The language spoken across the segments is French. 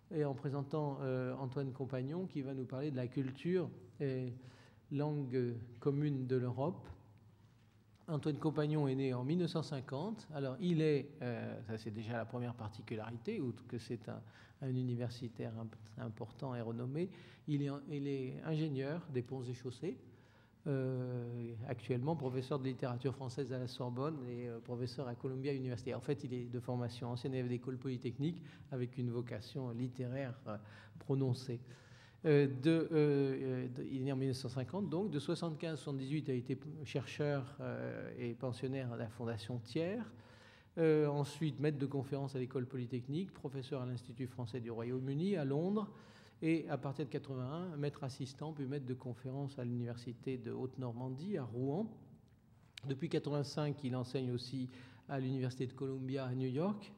et en présentant Antoine Compagnon, qui va nous parler de la culture et langue commune de l'Europe. Antoine Compagnon est né en 1950. Alors, il est, ça c'est déjà la première particularité, outre que c'est un universitaire important et renommé, il est ingénieur des ponts et chaussées, actuellement professeur de littérature française à la Sorbonne et professeur à Columbia University. En fait, il est de formation ancien élève d'école polytechnique avec une vocation littéraire prononcée. Il est né en 1950, donc de 1975 à 1978 a été chercheur et pensionnaire à la Fondation Thiers. Ensuite, maître de conférence à l'école polytechnique, professeur à l'Institut français du Royaume-Uni à Londres, et à partir de 1981, maître assistant puis maître de conférence à l'Université de Haute-Normandie à Rouen. Depuis 1985, il enseigne aussi à l'Université de Columbia à New York.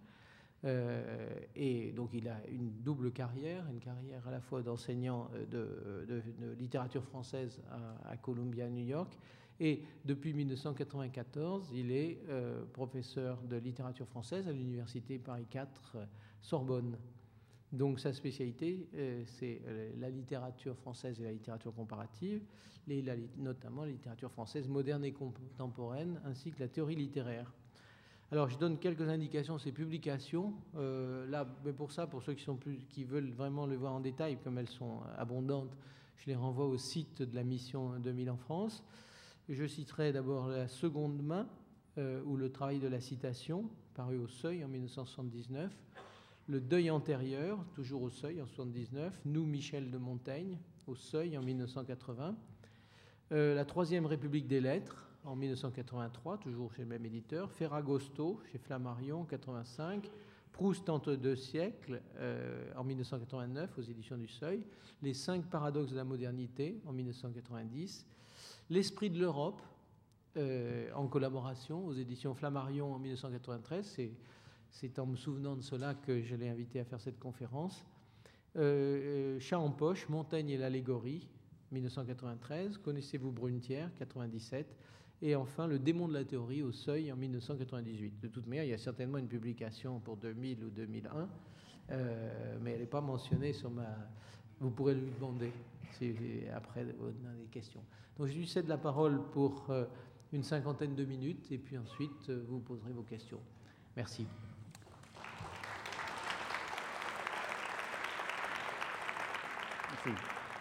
Et donc il a une double carrière, une carrière à la fois d'enseignant de littérature française à Columbia, New York, et depuis 1994, il est professeur de littérature française à l'université Paris 4 Sorbonne. Donc sa spécialité, c'est la littérature française et la littérature comparative, et notamment la littérature française moderne et contemporaine, ainsi que la théorie littéraire. Alors, je donne quelques indications de ces publications. Là, mais pour ça, pour ceux qui veulent vraiment le voir en détail, comme elles sont abondantes, je les renvoie au site de la mission 2000 en France. Je citerai d'abord La seconde main, ou Le travail de la citation, paru au Seuil en 1979. Le deuil antérieur, toujours au Seuil en 1979. Nous, Michel de Montaigne, au Seuil en 1980. La Troisième République des Lettres, en 1983, toujours chez le même éditeur. Ferragosto, chez Flammarion, en 1985. Proust entre deux siècles, en 1989, aux éditions du Seuil. Les 5 paradoxes de la modernité, en 1990. L'Esprit de l'Europe, en collaboration, aux éditions Flammarion, en 1993. C'est en me souvenant de cela que je l'ai invité à faire cette conférence. Chat en poche, Montaigne et l'allégorie, 1993. Connaissez-vous Brunetière, 97. Et enfin, Le démon de la théorie au Seuil en 1998. De toute manière, il y a certainement une publication pour 2000 ou 2001, mais elle n'est pas mentionnée sur ma... Vous pourrez lui demander après dans les questions. Donc je lui cède la parole pour une cinquantaine de minutes, et puis ensuite vous poserez vos questions. Merci. Merci.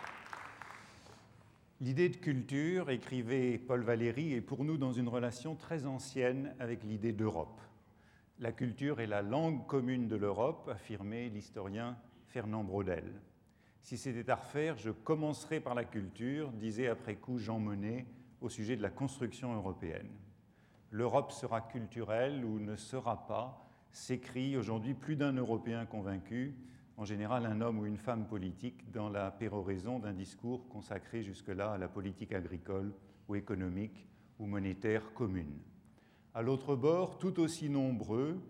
L'idée de culture, écrivait Paul Valéry, est pour nous dans une relation très ancienne avec l'idée d'Europe. La culture est la langue commune de l'Europe, affirmait l'historien Fernand Braudel. Si c'était à refaire, je commencerai par la culture, disait après coup Jean Monnet au sujet de la construction européenne. L'Europe sera culturelle ou ne sera pas, s'écrie aujourd'hui plus d'un Européen convaincu, en général un homme ou une femme politique, dans la péroraison d'un discours consacré jusque-là à la politique agricole ou économique ou monétaire commune. À l'autre bord, tout aussi nombreux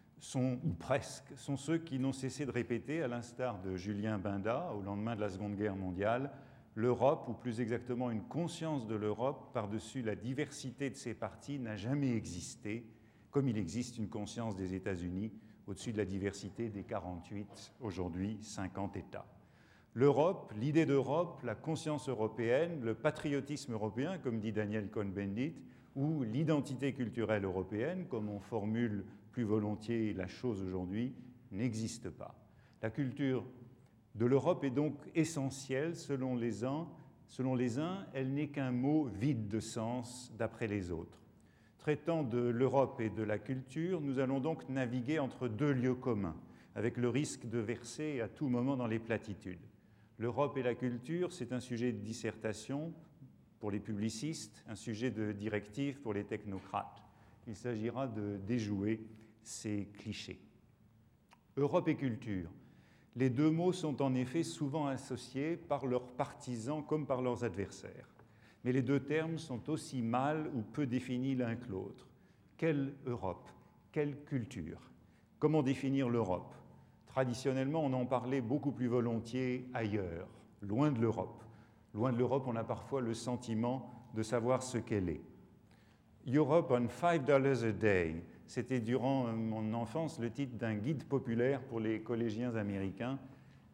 ou presque, sont ceux qui n'ont cessé de répéter, à l'instar de Julien Binda, au lendemain de la Seconde Guerre mondiale, l'Europe, ou plus exactement une conscience de l'Europe par-dessus la diversité de ses partis, n'a jamais existé, comme il existe une conscience des États-Unis au-dessus de la diversité des 48, aujourd'hui 50 États. L'Europe, l'idée d'Europe, la conscience européenne, le patriotisme européen, comme dit Daniel Cohn-Bendit, ou l'identité culturelle européenne, comme on formule plus volontiers la chose aujourd'hui, n'existe pas. La culture de l'Europe est donc essentielle selon les uns. Selon les uns, elle n'est qu'un mot vide de sens d'après les autres. Traitant de l'Europe et de la culture, nous allons donc naviguer entre deux lieux communs, avec le risque de verser à tout moment dans les platitudes. L'Europe et la culture, c'est un sujet de dissertation pour les publicistes, un sujet de directive pour les technocrates. Il s'agira de déjouer ces clichés. Europe et culture. Les deux mots sont en effet souvent associés par leurs partisans comme par leurs adversaires. Mais les deux termes sont aussi mal ou peu définis l'un que l'autre. Quelle Europe? Quelle culture? Comment définir l'Europe? Traditionnellement, on en parlait beaucoup plus volontiers ailleurs, loin de l'Europe. Loin de l'Europe, on a parfois le sentiment de savoir ce qu'elle est. Europe on $5 a day, c'était durant mon enfance le titre d'un guide populaire pour les collégiens américains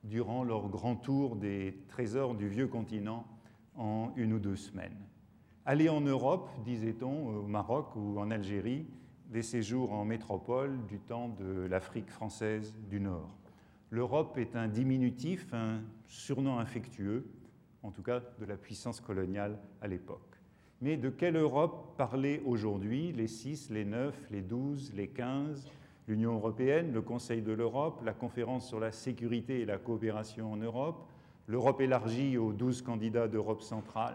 durant leur grand tour des trésors du vieux continent en 1 ou 2 semaines. Aller en Europe, disait-on, au Maroc ou en Algérie, des séjours en métropole du temps de l'Afrique française du Nord. L'Europe est un diminutif, un surnom affectueux, en tout cas de la puissance coloniale à l'époque. Mais de quelle Europe parler aujourd'hui, les 6, les 9, les 12, les 15, l'Union européenne, le Conseil de l'Europe, la conférence sur la sécurité et la coopération en Europe, l'Europe élargie aux 12 candidats d'Europe centrale.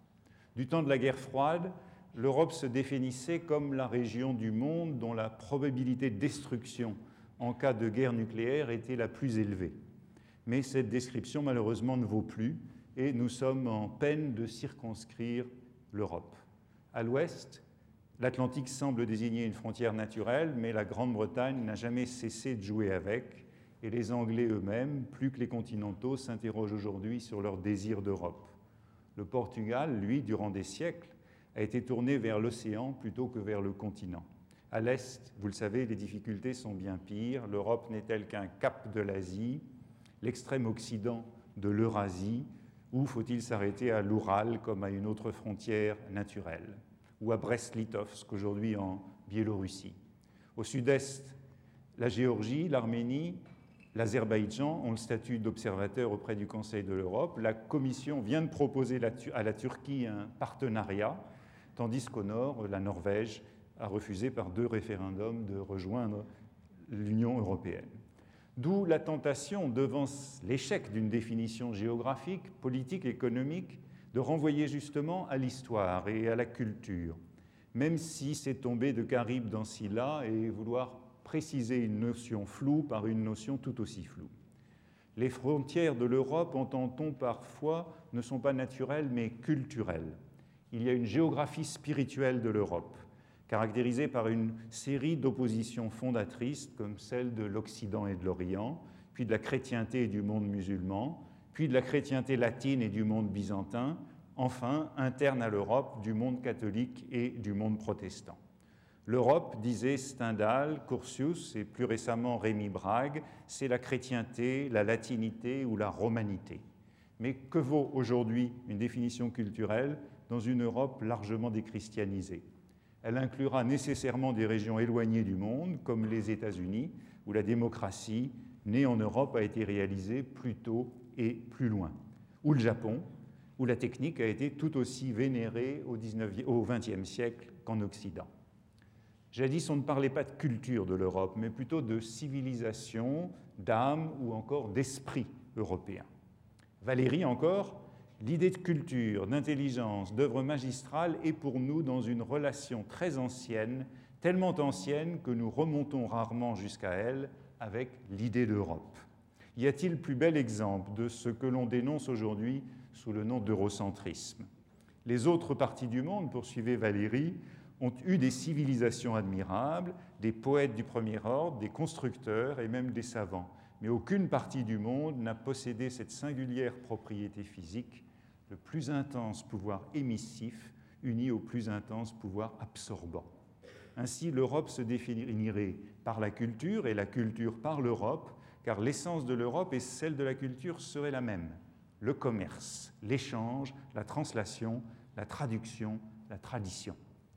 Du temps de la guerre froide, l'Europe se définissait comme la région du monde dont la probabilité de destruction en cas de guerre nucléaire était la plus élevée. Mais cette description, malheureusement, ne vaut plus et nous sommes en peine de circonscrire l'Europe. À l'ouest, l'Atlantique semble désigner une frontière naturelle, mais la Grande-Bretagne n'a jamais cessé de jouer avec, et les Anglais eux-mêmes, plus que les continentaux, s'interrogent aujourd'hui sur leur désir d'Europe. Le Portugal, lui, durant des siècles, a été tourné vers l'océan plutôt que vers le continent. À l'est, vous le savez, les difficultés sont bien pires. L'Europe n'est-elle qu'un cap de l'Asie, l'extrême occident de l'Eurasie, ou faut-il s'arrêter à l'Oural comme à une autre frontière naturelle, ou à Brest-Litovsk, aujourd'hui en Biélorussie. Au sud-est, la Géorgie, l'Arménie, l'Azerbaïdjan ont le statut d'observateur auprès du Conseil de l'Europe. La Commission vient de proposer à la Turquie un partenariat, tandis qu'au nord, la Norvège a refusé par 2 référendums de rejoindre l'Union européenne. D'où la tentation, devant l'échec d'une définition géographique, politique, économique, de renvoyer justement à l'histoire et à la culture, même si c'est tomber de Charybde dans Scylla et vouloir préciser une notion floue par une notion tout aussi floue. Les frontières de l'Europe, entend-on parfois, ne sont pas naturelles mais culturelles. Il y a une géographie spirituelle de l'Europe, caractérisée par une série d'oppositions fondatrices comme celle de l'Occident et de l'Orient, puis de la chrétienté et du monde musulman, puis de la chrétienté latine et du monde byzantin, enfin, interne à l'Europe, du monde catholique et du monde protestant. L'Europe, disait Stendhal, Curtius et plus récemment Rémy Brague, c'est la chrétienté, la latinité ou la romanité. Mais que vaut aujourd'hui une définition culturelle dans une Europe largement déchristianisée? Elle inclura nécessairement des régions éloignées du monde, comme les États-Unis, où la démocratie, née en Europe, a été réalisée plus tôt et plus loin. Ou le Japon, où la technique a été tout aussi vénérée au XXe siècle qu'en Occident. Jadis, on ne parlait pas de culture de l'Europe, mais plutôt de civilisation, d'âme ou encore d'esprit européen. Valéry encore, l'idée de culture, d'intelligence, d'œuvre magistrale est pour nous dans une relation très ancienne, tellement ancienne que nous remontons rarement jusqu'à elle avec l'idée d'Europe. Y a-t-il plus bel exemple de ce que l'on dénonce aujourd'hui sous le nom d'eurocentrisme? Les autres parties du monde, poursuivait Valéry, ont eu des civilisations admirables, des poètes du premier ordre, des constructeurs et même des savants. Mais aucune partie du monde n'a possédé cette singulière propriété physique, le plus intense pouvoir émissif uni au plus intense pouvoir absorbant. Ainsi, l'Europe se définirait par la culture et la culture par l'Europe, car l'essence de l'Europe et celle de la culture seraient la même. Le commerce, l'échange, la translation, la traduction, la tradition.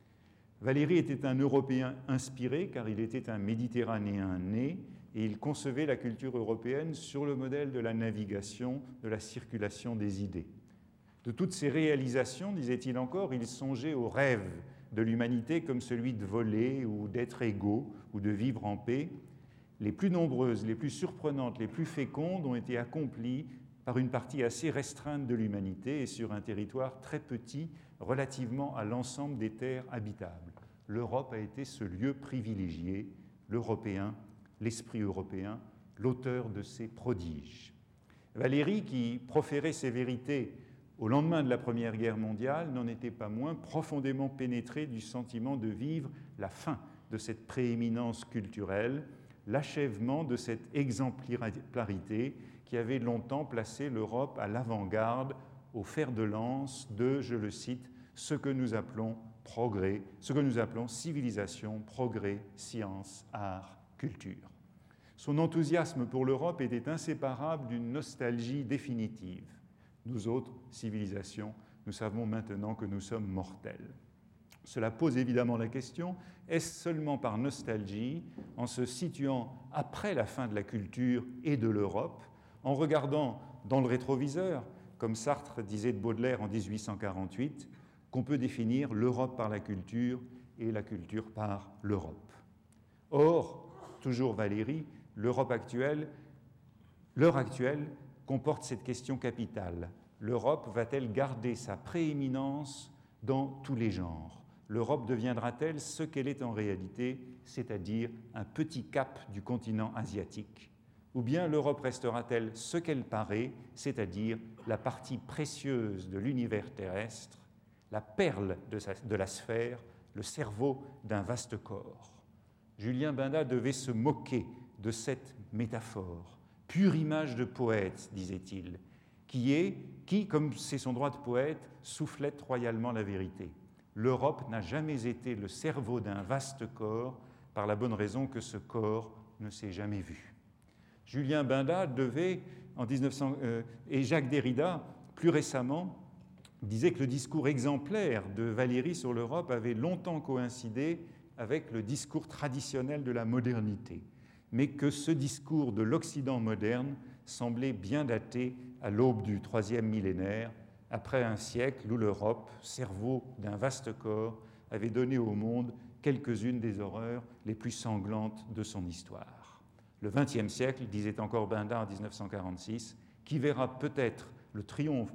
Valéry était un Européen inspiré car il était un Méditerranéen né et il concevait la culture européenne sur le modèle de la navigation, de la circulation des idées. De toutes ces réalisations, disait-il encore, il songeait au rêve de l'humanité comme celui de voler ou d'être égaux ou de vivre en paix. Les plus nombreuses, les plus surprenantes, les plus fécondes ont été accomplies par une partie assez restreinte de l'humanité et sur un territoire très petit relativement à l'ensemble des terres habitables. L'Europe a été ce lieu privilégié, l'Européen, l'esprit européen, l'auteur de ces prodiges. Valéry, qui proférait ces vérités au lendemain de la Première Guerre mondiale, n'en était pas moins profondément pénétré du sentiment de vivre la fin de cette prééminence culturelle, l'achèvement de cette exemplarité qui avait longtemps placé l'Europe à l'avant-garde, au fer de lance de, je le cite, ce que nous appelons progrès, ce que nous appelons civilisation, progrès, science, art, culture. Son enthousiasme pour l'Europe était inséparable d'une nostalgie définitive. Nous autres, civilisations, nous savons maintenant que nous sommes mortels. Cela pose évidemment la question, est-ce seulement par nostalgie, en se situant après la fin de la culture et de l'Europe, en regardant dans le rétroviseur, comme Sartre disait de Baudelaire en 1848, qu'on peut définir l'Europe par la culture et la culture par l'Europe. Or, toujours Valéry, l'Europe actuelle, l'heure actuelle comporte cette question capitale. L'Europe va-t-elle garder sa prééminence dans tous les genres ? L'Europe deviendra-t-elle ce qu'elle est en réalité, c'est-à-dire un petit cap du continent asiatique ? Ou bien l'Europe restera-t-elle ce qu'elle paraît, c'est-à-dire la partie précieuse de l'univers terrestre, la perle de la sphère, le cerveau d'un vaste corps ? Julien Benda devait se moquer de cette métaphore, pure image de poète, disait-il, qui, comme c'est son droit de poète, soufflette royalement la vérité. L'Europe n'a jamais été le cerveau d'un vaste corps, par la bonne raison que ce corps ne s'est jamais vu. Julien Benda devait, et Jacques Derrida, plus récemment, disait que le discours exemplaire de Valéry sur l'Europe avait longtemps coïncidé avec le discours traditionnel de la modernité, mais que ce discours de l'Occident moderne semblait bien daté à l'aube du troisième millénaire, après un siècle où l'Europe, cerveau d'un vaste corps, avait donné au monde quelques-unes des horreurs les plus sanglantes de son histoire. Le XXe siècle, disait encore Benda en 1946, qui verra peut-être le triomphe,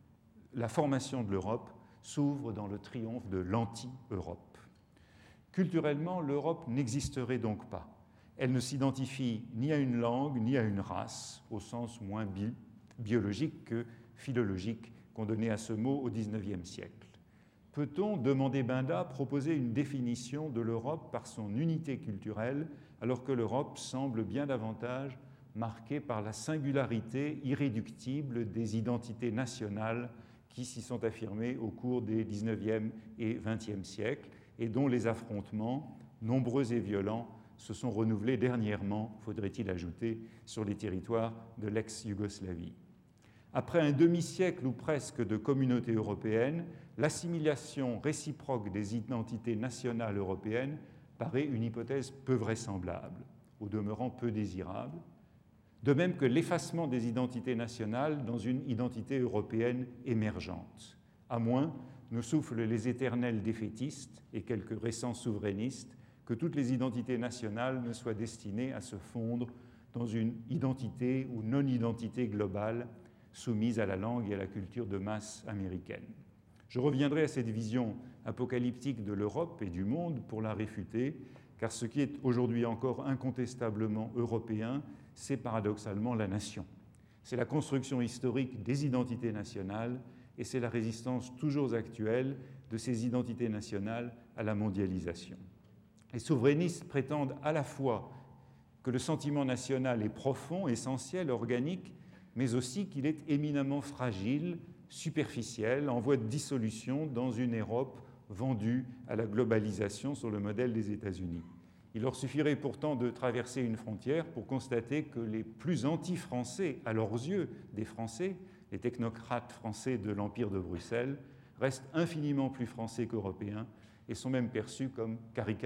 la formation de l'Europe s'ouvre dans le triomphe de l'anti-Europe. Culturellement, l'Europe n'existerait donc pas. Elle ne s'identifie ni à une langue, ni à une race, au sens moins biologique que philologique qu'on donnait à ce mot au XIXe siècle. Peut-on, demandait Benda, proposer une définition de l'Europe par son unité culturelle, alors que l'Europe semble bien davantage marquée par la singularité irréductible des identités nationales qui s'y sont affirmées au cours des XIXe et XXe siècles et dont les affrontements, nombreux et violents, se sont renouvelés dernièrement, faudrait-il ajouter, sur les territoires de l'ex-Yougoslavie. Après un demi-siècle ou presque de communauté européenne, l'assimilation réciproque des identités nationales européennes paraît une hypothèse peu vraisemblable, au demeurant peu désirable, de même que l'effacement des identités nationales dans une identité européenne émergente, à moins, nous soufflent les éternels défaitistes et quelques récents souverainistes, que toutes les identités nationales ne soient destinées à se fondre dans une identité ou non-identité globale soumise à la langue et à la culture de masse américaine. Je reviendrai à cette vision apocalyptique de l'Europe et du monde pour la réfuter, car ce qui est aujourd'hui encore incontestablement européen, c'est paradoxalement la nation. C'est la construction historique des identités nationales et c'est la résistance toujours actuelle de ces identités nationales à la mondialisation. Les souverainistes prétendent à la fois que le sentiment national est profond, essentiel, organique, mais aussi qu'il est éminemment fragile, superficiel, en voie de dissolution dans une Europe vendue à la globalisation sur le modèle des États-Unis. Il leur suffirait pourtant de traverser une frontière pour constater que les plus anti-français, à leurs yeux, des Français, les technocrates français de l'Empire de Bruxelles, restent infiniment plus français qu'européens et sont même perçus comme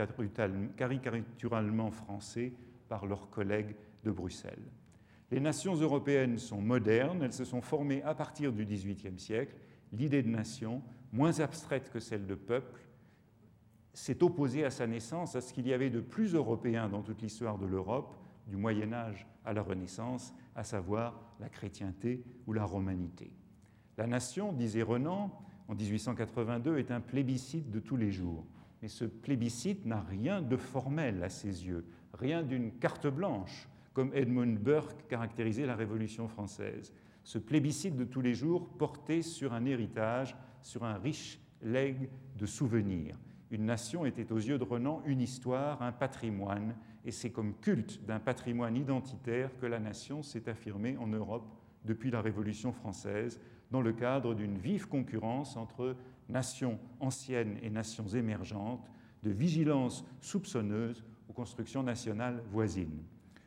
caricaturalement français par leurs collègues de Bruxelles. Les nations européennes sont modernes, elles se sont formées à partir du XVIIIe siècle. L'idée de nation, moins abstraite que celle de peuple, s'est opposée à sa naissance à ce qu'il y avait de plus européen dans toute l'histoire de l'Europe, du Moyen Âge à la Renaissance, à savoir la chrétienté ou la romanité. La nation, disait Renan, en 1882, est un plébiscite de tous les jours. Mais ce plébiscite n'a rien de formel à ses yeux, rien d'une carte blanche, comme Edmund Burke caractérisait la Révolution française. Ce plébiscite de tous les jours portait sur un héritage, sur un riche legs de souvenirs. Une nation était aux yeux de Renan une histoire, un patrimoine, et c'est comme culte d'un patrimoine identitaire que la nation s'est affirmée en Europe depuis la Révolution française, dans le cadre d'une vive concurrence entre nations anciennes et nations émergentes, de vigilance soupçonneuse aux constructions nationales voisines.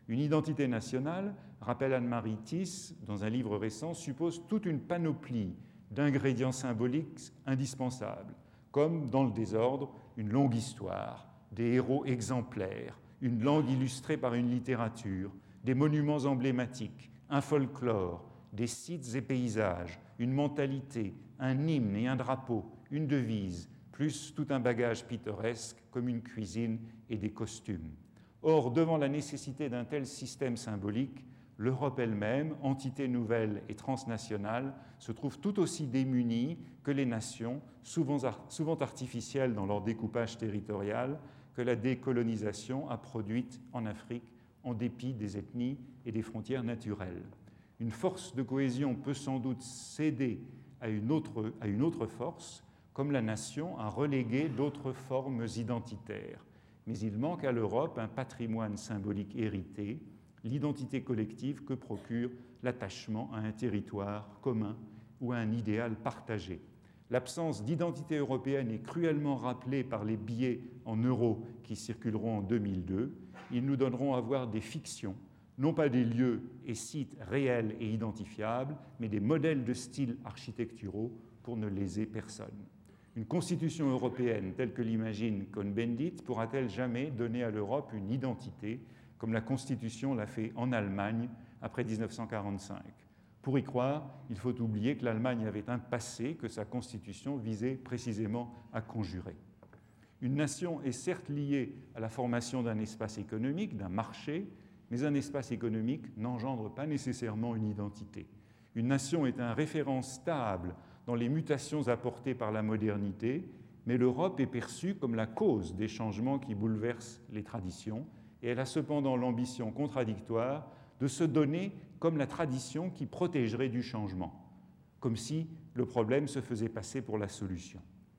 Une identité nationale, rappelle Anne-Marie Thys dans un livre récent, suppose toute une panoplie d'ingrédients symboliques indispensables, comme dans le désordre, une longue histoire, des héros exemplaires, une langue illustrée par une littérature, des monuments emblématiques, un folklore, des sites et paysages, une mentalité, un hymne et un drapeau, une devise, plus tout un bagage pittoresque comme une cuisine et des costumes. Or, devant la nécessité d'un tel système symbolique, l'Europe elle-même, entité nouvelle et transnationale, se trouve tout aussi démunie que les nations, souvent artificielles dans leur découpage territorial, que la décolonisation a produite en Afrique en dépit des ethnies et des frontières naturelles. Une force de cohésion peut sans doute céder à une autre force, comme la nation a relégué d'autres formes identitaires. Mais il manque à l'Europe un patrimoine symbolique hérité, l'identité collective que procure l'attachement à un territoire commun ou à un idéal partagé. L'absence d'identité européenne est cruellement rappelée par les billets en euros qui circuleront en 2002. Ils nous donneront à voir des fictions, non pas des lieux et sites réels et identifiables, mais des modèles de styles architecturaux pour ne léser personne. Une constitution européenne telle que l'imagine Cohn-Bendit pourra-t-elle jamais donner à l'Europe une identité, comme la Constitution l'a fait en Allemagne après 1945 ? Pour y croire, il faut oublier que l'Allemagne avait un passé que sa Constitution visait précisément à conjurer. Une nation est certes liée à la formation d'un espace économique, d'un marché, mais un espace économique n'engendre pas nécessairement une identité. Une nation est un référent stable dans les mutations apportées par la modernité, mais l'Europe est perçue comme la cause des changements qui bouleversent les traditions, et elle a cependant l'ambition contradictoire de se donner comme la tradition qui protégerait du changement, comme si le problème se faisait passer pour la solution.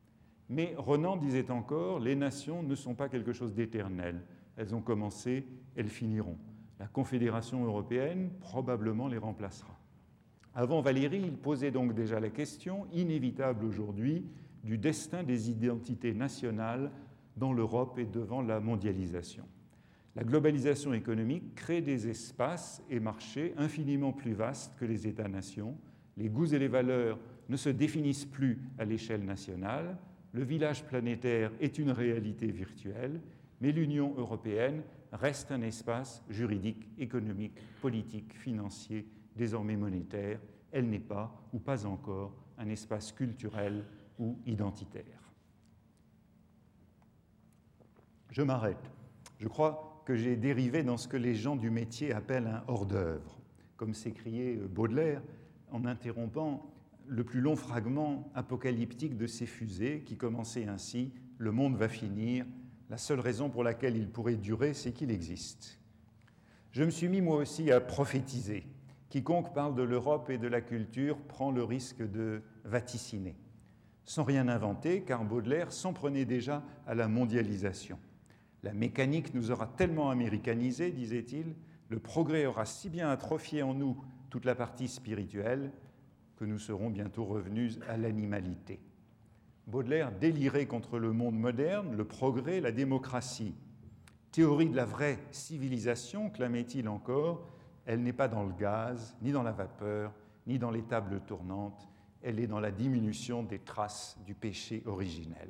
Mais Renan disait encore, les nations ne sont pas quelque chose d'éternel. Elles ont commencé, elles finiront. La Confédération européenne probablement les remplacera. Avant Valéry, il posait donc déjà la question, inévitable aujourd'hui, du destin des identités nationales dans l'Europe et devant la mondialisation. La globalisation économique crée des espaces et marchés infiniment plus vastes que les États-nations. Les goûts et les valeurs ne se définissent plus à l'échelle nationale. Le village planétaire est une réalité virtuelle, mais l'Union européenne reste un espace juridique, économique, politique, financier, désormais monétaire. Elle n'est pas, ou pas encore, un espace culturel ou identitaire. Je m'arrête. Je crois que j'ai dérivé dans ce que les gens du métier appellent un hors-d'œuvre, comme s'écriait Baudelaire en interrompant le plus long fragment apocalyptique de ses fusées qui commençait ainsi « Le monde va finir, la seule raison pour laquelle il pourrait durer, c'est qu'il existe ». Je me suis mis moi aussi à prophétiser. Quiconque parle de l'Europe et de la culture prend le risque de vaticiner, sans rien inventer, car Baudelaire s'en prenait déjà à la mondialisation. La mécanique nous aura tellement américanisés, disait-il, le progrès aura si bien atrophié en nous toute la partie spirituelle que nous serons bientôt revenus à l'animalité. Baudelaire délirait contre le monde moderne, le progrès, la démocratie. Théorie de la vraie civilisation, clamait-il encore, elle n'est pas dans le gaz, ni dans la vapeur, ni dans les tables tournantes, elle est dans la diminution des traces du péché originel.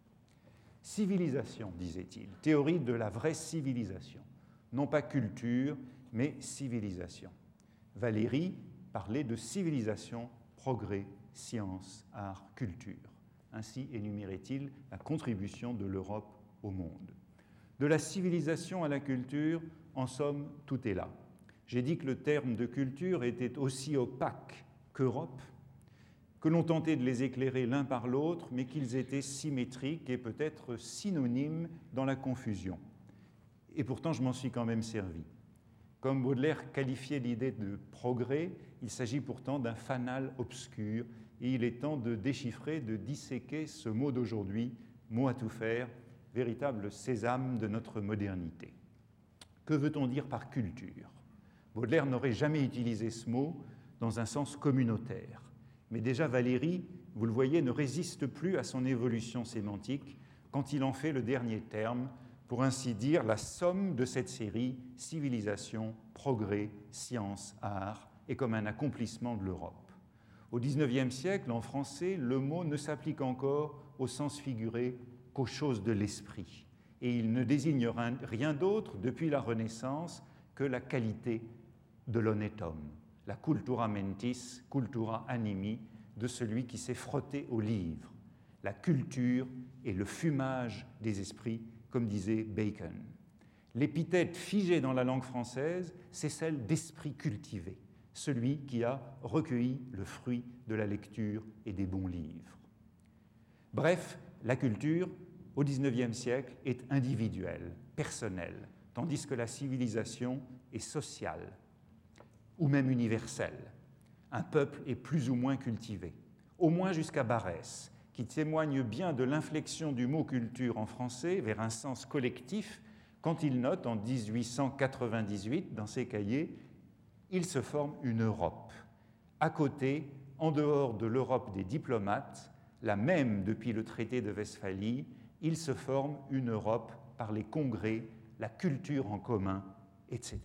Civilisation, disait-il, théorie de la vraie civilisation, non pas culture, mais civilisation. Valéry parlait de civilisation, progrès, science, art, culture. Ainsi énumérait-il la contribution de l'Europe au monde. De la civilisation à la culture, en somme, tout est là. J'ai dit que le terme de culture était aussi opaque qu'Europe, que l'on tentait de les éclairer l'un par l'autre, mais qu'ils étaient symétriques et peut-être synonymes dans la confusion. Et pourtant, je m'en suis quand même servi. Comme Baudelaire qualifiait l'idée de progrès, il s'agit pourtant d'un fanal obscur, et il est temps de déchiffrer, de disséquer ce mot d'aujourd'hui, mot à tout faire, véritable sésame de notre modernité. Que veut-on dire par culture ? Baudelaire n'aurait jamais utilisé ce mot dans un sens communautaire. Mais déjà Valéry, vous le voyez, ne résiste plus à son évolution sémantique quand il en fait le dernier terme, pour ainsi dire, la somme de cette série civilisation, progrès, science, art, et comme un accomplissement de l'Europe. Au XIXe siècle, en français, le mot ne s'applique encore au sens figuré qu'aux choses de l'esprit, et il ne désigne rien d'autre depuis la Renaissance que la qualité de l'honnête homme, la cultura mentis, cultura animi, de celui qui s'est frotté au livre, la culture et le fumage des esprits, comme disait Bacon. L'épithète figée dans la langue française, c'est celle d'esprit cultivé, celui qui a recueilli le fruit de la lecture et des bons livres. Bref, la culture, au XIXe siècle, est individuelle, personnelle, tandis que la civilisation est sociale, ou même universelle. Un peuple est plus ou moins cultivé, au moins jusqu'à Barrès, qui témoigne bien de l'inflexion du mot culture en français vers un sens collectif, quand il note en 1898 dans ses cahiers « Il se forme une Europe ». À côté, en dehors de l'Europe des diplomates, la même depuis le traité de Westphalie, il se forme une Europe par les congrès, la culture en commun, etc.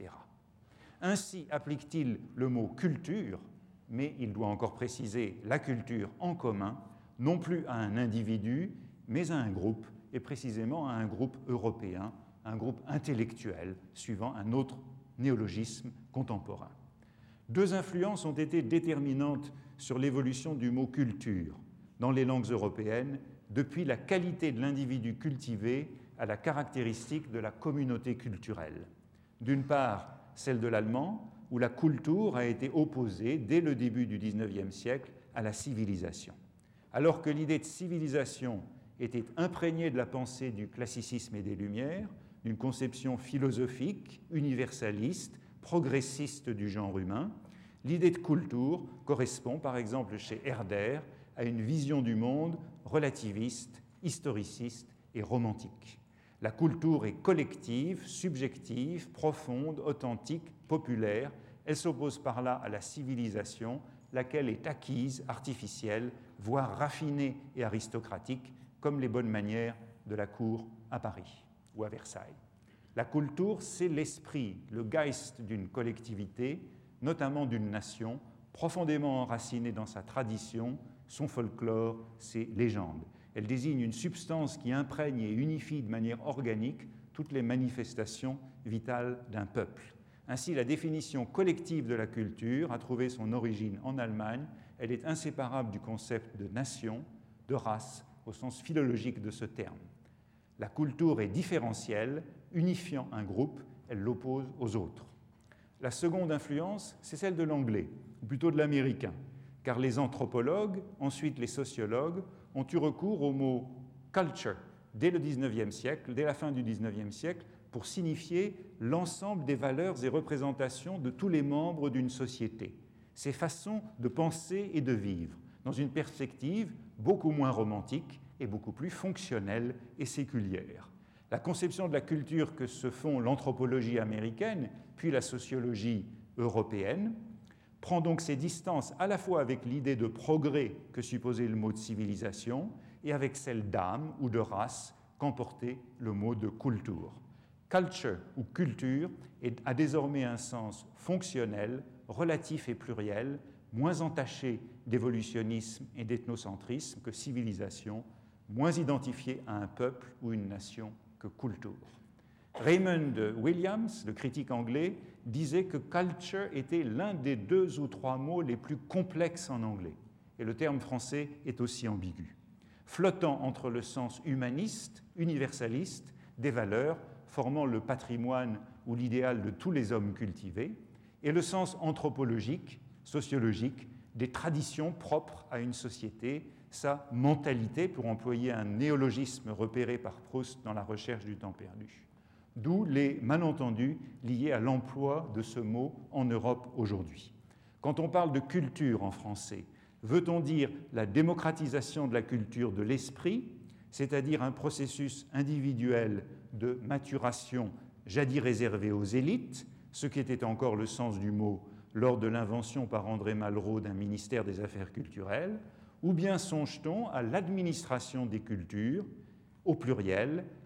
Ainsi applique-t-il le mot culture, mais il doit encore préciser la culture en commun, non plus à un individu, mais à un groupe, et précisément à un groupe européen, un groupe intellectuel, suivant un autre néologisme contemporain. Deux influences ont été déterminantes sur l'évolution du mot culture dans les langues européennes, depuis la qualité de l'individu cultivé à la caractéristique de la communauté culturelle. D'une part, celle de l'allemand, où la Kultur a été opposée dès le début du XIXe siècle à la civilisation. Alors que l'idée de civilisation était imprégnée de la pensée du classicisme et des Lumières, d'une conception philosophique, universaliste, progressiste du genre humain, l'idée de Kultur correspond par exemple chez Herder à une vision du monde relativiste, historiciste et romantique. La Kultur est collective, subjective, profonde, authentique, populaire. Elle s'oppose par là à la civilisation, laquelle est acquise, artificielle, voire raffinée et aristocratique, comme les bonnes manières de la cour à Paris ou à Versailles. La Kultur, c'est l'esprit, le Geist d'une collectivité, notamment d'une nation, profondément enracinée dans sa tradition, son folklore, ses légendes. Elle désigne une substance qui imprègne et unifie de manière organique toutes les manifestations vitales d'un peuple. Ainsi, la définition collective de la culture a trouvé son origine en Allemagne. Elle est inséparable du concept de nation, de race, au sens philologique de ce terme. La Kultur est différentielle, unifiant un groupe, elle l'oppose aux autres. La seconde influence, c'est celle de l'anglais, ou plutôt de l'américain, car les anthropologues, ensuite les sociologues, ont eu recours au mot culture dès le XIXe siècle, dès la fin du XIXe siècle, pour signifier l'ensemble des valeurs et représentations de tous les membres d'une société, ces façons de penser et de vivre, dans une perspective beaucoup moins romantique et beaucoup plus fonctionnelle et séculière. La conception de la culture que se font l'anthropologie américaine, puis la sociologie européenne, prend donc ses distances à la fois avec l'idée de progrès que supposait le mot de civilisation et avec celle d'âme ou de race qu'emportait le mot de Kultur. Culture ou culture a désormais un sens fonctionnel, relatif et pluriel, moins entaché d'évolutionnisme et d'ethnocentrisme que civilisation, moins identifié à un peuple ou une nation que Kultur. Raymond Williams, le critique anglais, disait que culture était l'un des 2 ou 3 mots les plus complexes en anglais, et le terme français est aussi ambigu, flottant entre le sens humaniste, universaliste, des valeurs formant le patrimoine ou l'idéal de tous les hommes cultivés, et le sens anthropologique, sociologique, des traditions propres à une société, sa mentalité, pour employer un néologisme repéré par Proust dans La recherche du temps perdu. D'où les malentendus liés à l'emploi de ce mot en Europe aujourd'hui. Quand on parle de culture en français, veut-on dire la démocratisation de la culture de l'esprit, c'est-à-dire un processus individuel de maturation jadis réservé aux élites, ce qui était encore le sens du mot lors de l'invention par André Malraux d'un ministère des Affaires culturelles, ou bien songe-t-on à l'administration des cultures, au pluriel,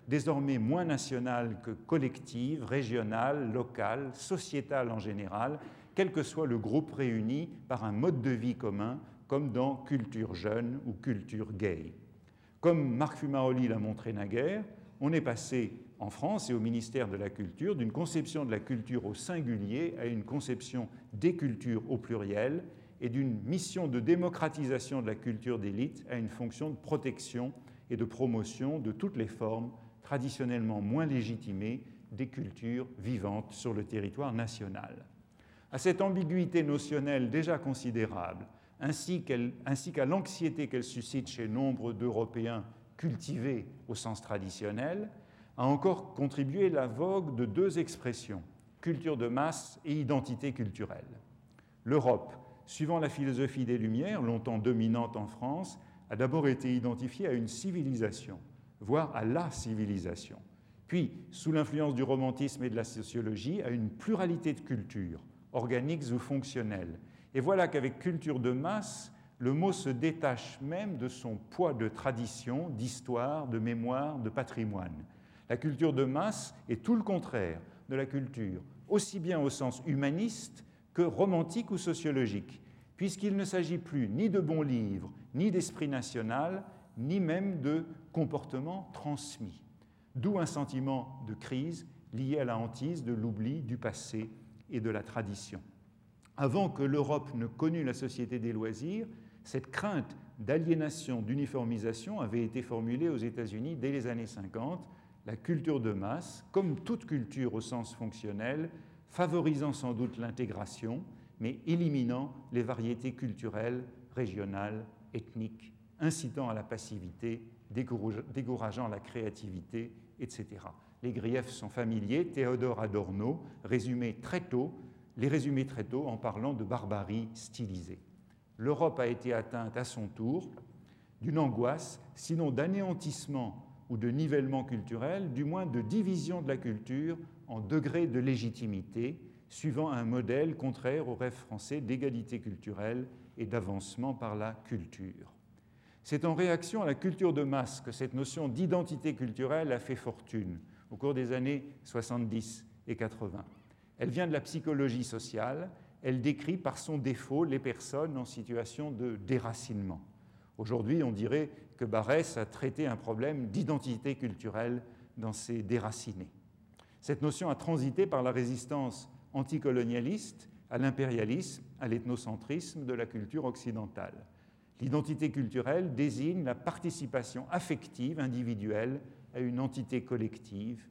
désormais moins nationale que collective, régionale, locale, sociétale en général, quel que soit le groupe réuni par un mode de vie commun, comme dans Culture jeune ou Culture gay. Comme Marc Fumaroli l'a montré naguère, on est passé en France et au ministère de la Culture d'une conception de la culture au singulier à une conception des cultures au pluriel et d'une mission de démocratisation de la culture d'élite à une fonction de protection et de promotion de toutes les formes traditionnellement moins légitimées des cultures vivantes sur le territoire national. À cette ambiguïté notionnelle déjà considérable, ainsi qu'à l'anxiété qu'elle suscite chez nombre d'Européens cultivés au sens traditionnel, a encore contribué la vogue de deux expressions, culture de masse et identité culturelle. L'Europe, suivant la philosophie des Lumières, longtemps dominante en France, a d'abord été identifiée à une civilisation, voire à la civilisation, puis, sous l'influence du romantisme et de la sociologie, à une pluralité de cultures, organiques ou fonctionnelles. Et voilà qu'avec culture de masse, le mot se détache même de son poids de tradition, d'histoire, de mémoire, de patrimoine. La culture de masse est tout le contraire de la culture, aussi bien au sens humaniste que romantique ou sociologique, puisqu'il ne s'agit plus ni de bons livres, ni d'esprit national, ni même de comportement transmis. D'où un sentiment de crise lié à la hantise de l'oubli du passé et de la tradition. Avant que l'Europe ne connût la société des loisirs, cette crainte d'aliénation, d'uniformisation avait été formulée aux États-Unis dès les années 50, la culture de masse, comme toute culture au sens fonctionnel, favorisant sans doute l'intégration, mais éliminant les variétés culturelles, régionales, ethniques, incitant à la passivité, décourageant la créativité, etc. Les griefs sont familiers. Théodore Adorno les résumait très tôt en parlant de barbarie stylisée. L'Europe a été atteinte à son tour d'une angoisse, sinon d'anéantissement ou de nivellement culturel, du moins de division de la culture en degrés de légitimité, suivant un modèle contraire au rêve français d'égalité culturelle et d'avancement par la culture. C'est en réaction à la culture de masse que cette notion d'identité culturelle a fait fortune au cours des années 70 et 80. Elle vient de la psychologie sociale, elle décrit par son défaut les personnes en situation de déracinement. Aujourd'hui, on dirait que Barrès a traité un problème d'identité culturelle dans ses Déracinés. Cette notion a transité par la résistance anticolonialiste à l'impérialisme, à l'ethnocentrisme de la culture occidentale. L'identité culturelle désigne la participation affective individuelle à une entité collective,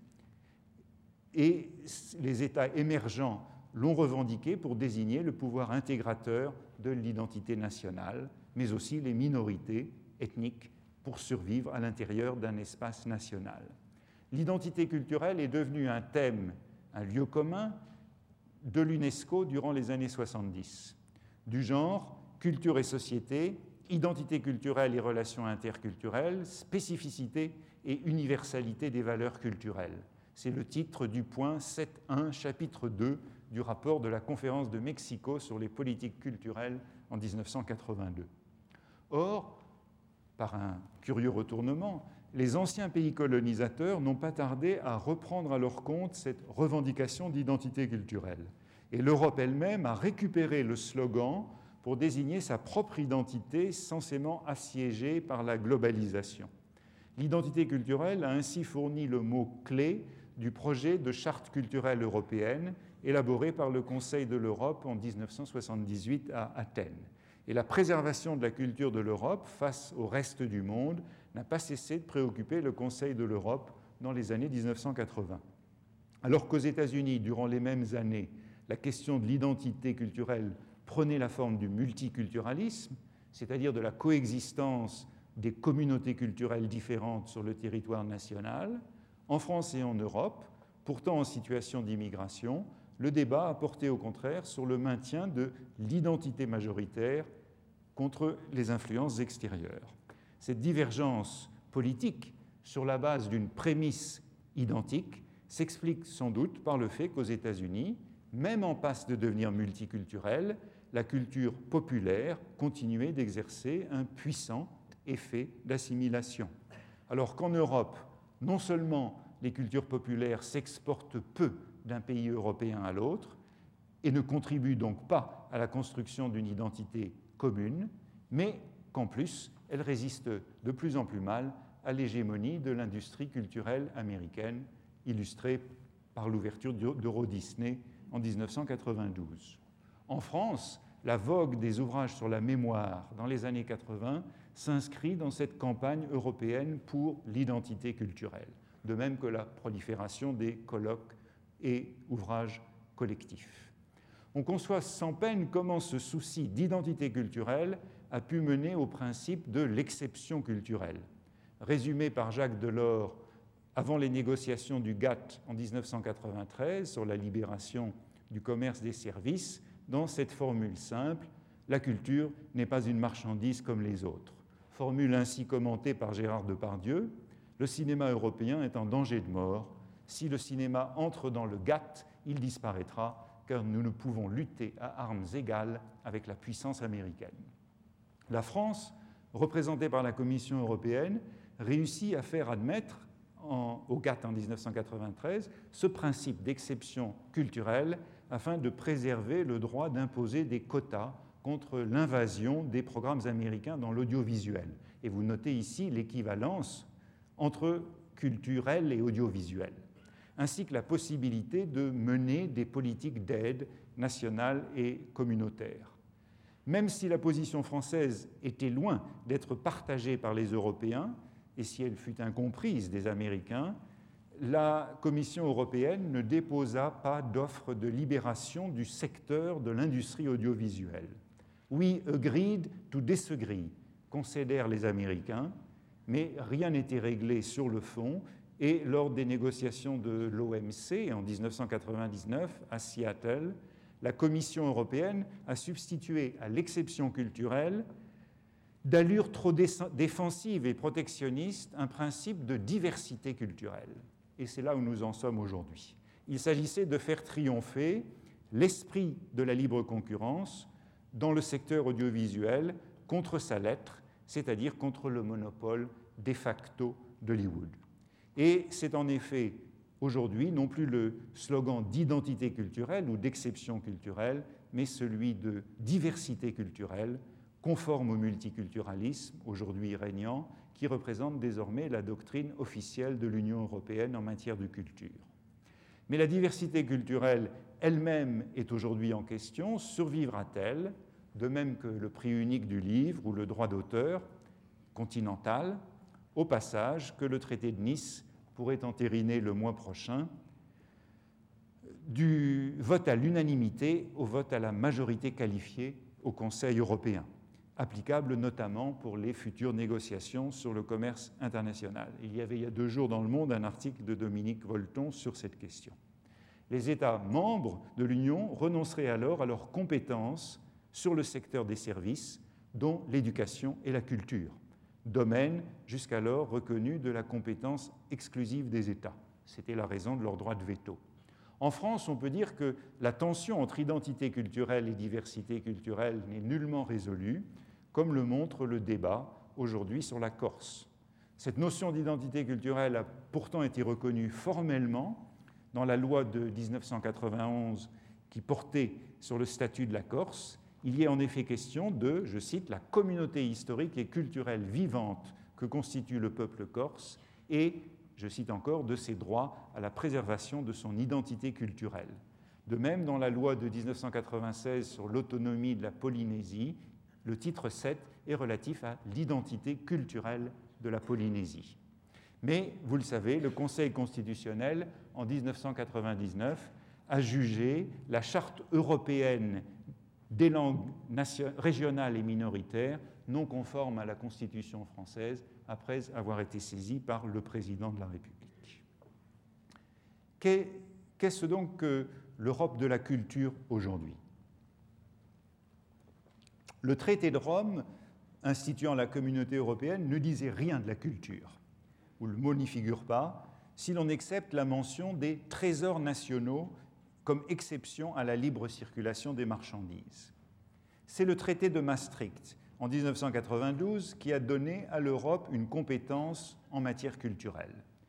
et les États émergents l'ont revendiqué pour désigner le pouvoir intégrateur de l'identité nationale, mais aussi les minorités ethniques pour survivre à l'intérieur d'un espace national. L'identité culturelle est devenue un thème, un lieu commun de l'UNESCO durant les années 70. Du genre, culture et société, identité culturelle et relations interculturelles, spécificité et universalité des valeurs culturelles. C'est le titre du point 7.1, chapitre 2 du rapport de la conférence de Mexico sur les politiques culturelles en 1982. Or, par un curieux retournement, les anciens pays colonisateurs n'ont pas tardé à reprendre à leur compte cette revendication d'identité culturelle. Et l'Europe elle-même a récupéré le slogan pour désigner sa propre identité censément assiégée par la globalisation. L'identité culturelle a ainsi fourni le mot-clé du projet de charte culturelle européenne élaboré par le Conseil de l'Europe en 1978 à Athènes. Et la préservation de la culture de l'Europe face au reste du monde n'a pas cessé de préoccuper le Conseil de l'Europe dans les années 1980. Alors qu'aux États-Unis, durant les mêmes années, la question de l'identité culturelle prenait la forme du multiculturalisme, c'est-à-dire de la coexistence des communautés culturelles différentes sur le territoire national, en France et en Europe, pourtant en situation d'immigration, le débat a porté au contraire sur le maintien de l'identité majoritaire contre les influences extérieures. Cette divergence politique sur la base d'une prémisse identique s'explique sans doute par le fait qu'aux États-Unis, même en passe de devenir multiculturelle, la culture populaire continuait d'exercer un puissant effet d'assimilation. Alors qu'en Europe, non seulement les cultures populaires s'exportent peu d'un pays européen à l'autre et ne contribuent donc pas à la construction d'une identité commune, mais qu'en plus, elles résistent de plus en plus mal à l'hégémonie de l'industrie culturelle américaine, illustrée par l'ouverture d'Euro Disney en 1992. En France, la vogue des ouvrages sur la mémoire dans les années 80 s'inscrit dans cette campagne européenne pour l'identité culturelle, de même que la prolifération des colloques et ouvrages collectifs. On conçoit sans peine comment ce souci d'identité culturelle a pu mener au principe de l'exception culturelle, résumé par Jacques Delors avant les négociations du GATT en 1993 sur la libération du commerce des services, dans cette formule simple: la culture n'est pas une marchandise comme les autres. Formule ainsi commentée par Gérard Depardieu: le cinéma européen est en danger de mort. Si le cinéma entre dans le GATT, il disparaîtra, car nous ne pouvons lutter à armes égales avec la puissance américaine. La France, représentée par la Commission européenne, réussit à faire admettre au GATT en 1993 ce principe d'exception culturelle afin de préserver le droit d'imposer des quotas contre l'invasion des programmes américains dans l'audiovisuel. Et vous notez ici l'équivalence entre culturel et audiovisuel, ainsi que la possibilité de mener des politiques d'aide nationales et communautaires. Même si la position française était loin d'être partagée par les Européens, et si elle fut incomprise des Américains, la Commission européenne ne déposa pas d'offre de libération du secteur de l'industrie audiovisuelle. We agreed to disagree, concédèrent les Américains, mais rien n'était réglé sur le fond, et lors des négociations de l'OMC en 1999 à Seattle, la Commission européenne a substitué à l'exception culturelle, d'allure trop défensive et protectionniste, un principe de diversité culturelle. Et c'est là où nous en sommes aujourd'hui. Il s'agissait de faire triompher l'esprit de la libre concurrence dans le secteur audiovisuel contre sa lettre, c'est-à-dire contre le monopole de facto d'Hollywood. Et c'est en effet aujourd'hui non plus le slogan d'identité culturelle ou d'exception culturelle, mais celui de diversité culturelle, conforme au multiculturalisme aujourd'hui régnant, qui représente désormais la doctrine officielle de l'Union européenne en matière de culture. Mais la diversité culturelle elle-même est aujourd'hui en question. Survivra-t-elle, de même que le prix unique du livre ou le droit d'auteur continental, au passage que le traité de Nice pourrait entériner le mois prochain, du vote à l'unanimité au vote à la majorité qualifiée au Conseil européen, applicable notamment pour les futures négociations sur le commerce international. Il y avait il y a 2 jours dans Le Monde un article de Dominique Volton sur cette question. Les États membres de l'Union renonceraient alors à leurs compétences sur le secteur des services, dont l'éducation et la culture, domaine jusqu'alors reconnu de la compétence exclusive des États. C'était la raison de leur droit de veto. En France, on peut dire que la tension entre identité culturelle et diversité culturelle n'est nullement résolue, comme le montre le débat aujourd'hui sur la Corse. Cette notion d'identité culturelle a pourtant été reconnue formellement dans la loi de 1991 qui portait sur le statut de la Corse. Il y est en effet question de, je cite, la communauté historique et culturelle vivante que constitue le peuple corse et, je cite encore, de ses droits à la préservation de son identité culturelle. De même, dans la loi de 1996 sur l'autonomie de la Polynésie, le titre 7 est relatif à l'identité culturelle de la Polynésie. Mais, vous le savez, le Conseil constitutionnel, en 1999, a jugé la Charte européenne des langues régionales et minoritaires non conformes à la Constitution française après avoir été saisie par le président de la République. Qu'est-ce donc que l'Europe de la culture aujourd'hui ? Le traité de Rome, instituant la communauté européenne, ne disait rien de la culture, où le mot n'y figure pas, si l'on accepte la mention des trésors nationaux comme exception à la libre circulation des marchandises. C'est le traité de Maastricht, en 1992, qui a donné à l'Europe une compétence en matière culturelle.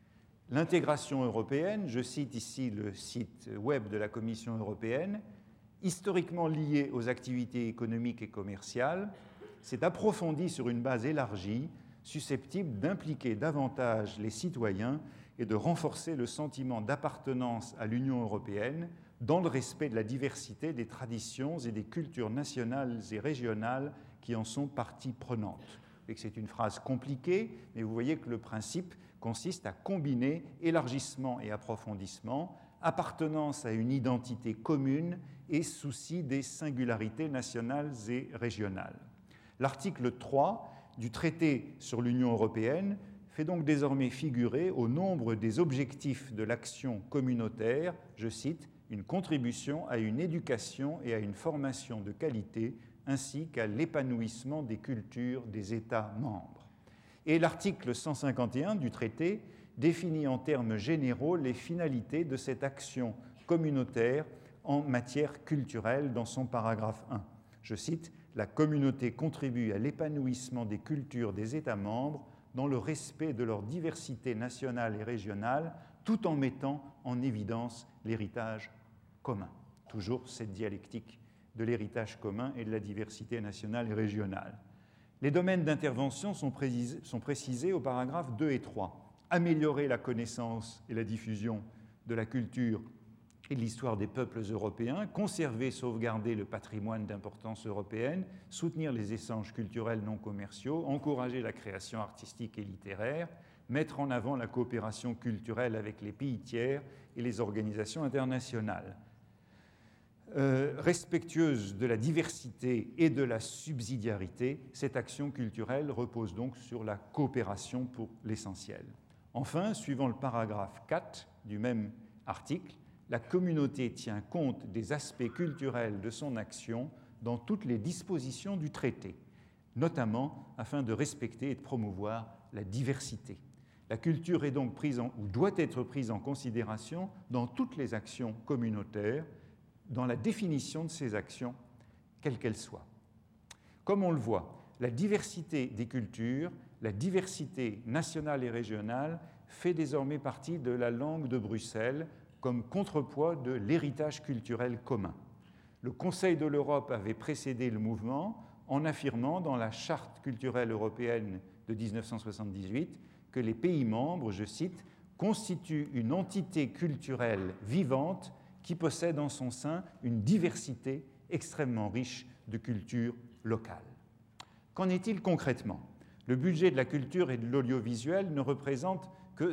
L'intégration européenne, je cite ici le site web de la Commission européenne, historiquement liée aux activités économiques et commerciales, s'est approfondie sur une base élargie, susceptible d'impliquer davantage les citoyens et de renforcer le sentiment d'appartenance à l'Union européenne dans le respect de la diversité des traditions et des cultures nationales et régionales qui en sont partie prenante. C'est une phrase compliquée, mais vous voyez que le principe consiste à combiner élargissement et approfondissement, appartenance à une identité commune et souci des singularités nationales et régionales. L'article 3 du traité sur l'Union européenne fait donc désormais figurer au nombre des objectifs de l'action communautaire, je cite, une contribution à une éducation et à une formation de qualité ainsi qu'à l'épanouissement des cultures des États membres. Et l'article 151 du traité définit en termes généraux les finalités de cette action communautaire en matière culturelle dans son paragraphe 1. Je cite, « La communauté contribue à l'épanouissement des cultures des États membres dans le respect de leur diversité nationale et régionale, tout en mettant en évidence l'héritage commun. » Toujours cette dialectique de l'héritage commun et de la diversité nationale et régionale. Les domaines d'intervention sont précisés au paragraphe 2 et 3. Améliorer la connaissance et la diffusion de la culture et de l'histoire des peuples européens, conserver et sauvegarder le patrimoine d'importance européenne, soutenir les échanges culturels non commerciaux, encourager la création artistique et littéraire, mettre en avant la coopération culturelle avec les pays tiers et les organisations internationales. Respectueuse de la diversité et de la subsidiarité, cette action culturelle repose donc sur la coopération pour l'essentiel. Enfin, suivant le paragraphe 4 du même article, la communauté tient compte des aspects culturels de son action dans toutes les dispositions du traité, notamment afin de respecter et de promouvoir la diversité. La culture est donc ou doit être prise en considération dans toutes les actions communautaires, dans la définition de ces actions, quelles qu'elles soient. Comme on le voit, la diversité des cultures, la diversité nationale et régionale fait désormais partie de la langue de Bruxelles comme contrepoids de l'héritage culturel commun. Le Conseil de l'Europe avait précédé le mouvement en affirmant dans la Charte culturelle européenne de 1978 que les pays membres, je cite, « constituent une entité culturelle vivante qui possède en son sein une diversité extrêmement riche de cultures locales. » Qu'en est-il concrètement ? Le budget de la culture et de l'audiovisuel ne représente que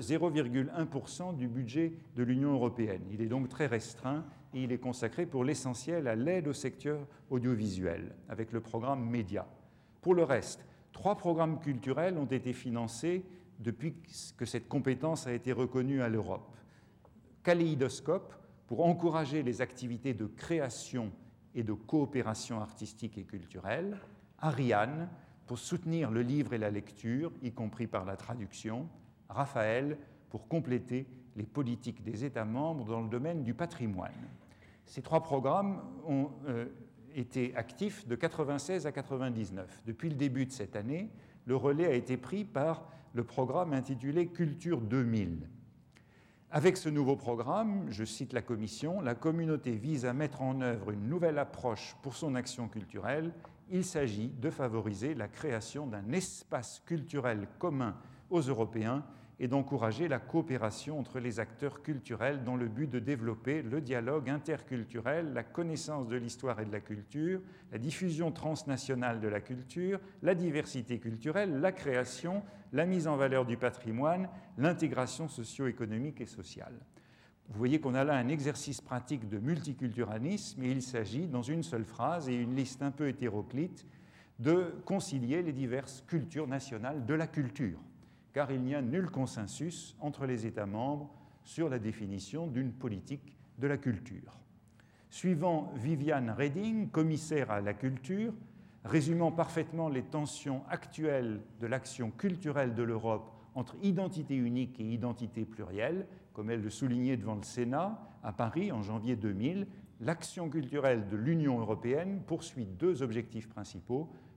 0,1% du budget de l'Union européenne. Il est donc très restreint et il est consacré pour l'essentiel à l'aide au secteur audiovisuel, avec le programme Média. Pour le reste, 3 programmes culturels ont été financés depuis que cette compétence a été reconnue à l'Europe. Kaléidoscope, pour encourager les activités de création et de coopération artistique et culturelle, Ariane, pour soutenir le livre et la lecture, y compris par la traduction, Raphaël, pour compléter les politiques des États membres dans le domaine du patrimoine. Ces 3 programmes ont été actifs de 1996 à 1999. Depuis le début de cette année, le relais a été pris par le programme intitulé Culture 2000. Avec ce nouveau programme, je cite la Commission, la communauté vise à mettre en œuvre une nouvelle approche pour son action culturelle. Il s'agit de favoriser la création d'un espace culturel commun aux Européens et d'encourager la coopération entre les acteurs culturels dans le but de développer le dialogue interculturel, la connaissance de l'histoire et de la culture, la diffusion transnationale de la culture, la diversité culturelle, la création, la mise en valeur du patrimoine, l'intégration socio-économique et sociale. Vous voyez qu'on a là un exercice pratique de multiculturalisme et il s'agit, dans une seule phrase et une liste un peu hétéroclite, de concilier les diverses cultures nationales de la culture, car il n'y a nul consensus entre les États membres sur la définition d'une politique de la culture. Suivant Viviane Reding, commissaire à la culture, résumant parfaitement les tensions actuelles de l'action culturelle de l'Europe entre identité unique et identité plurielle, comme elle le soulignait devant le Sénat à Paris en janvier 2000, l'action culturelle de l'Union européenne poursuit 2 objectifs principaux,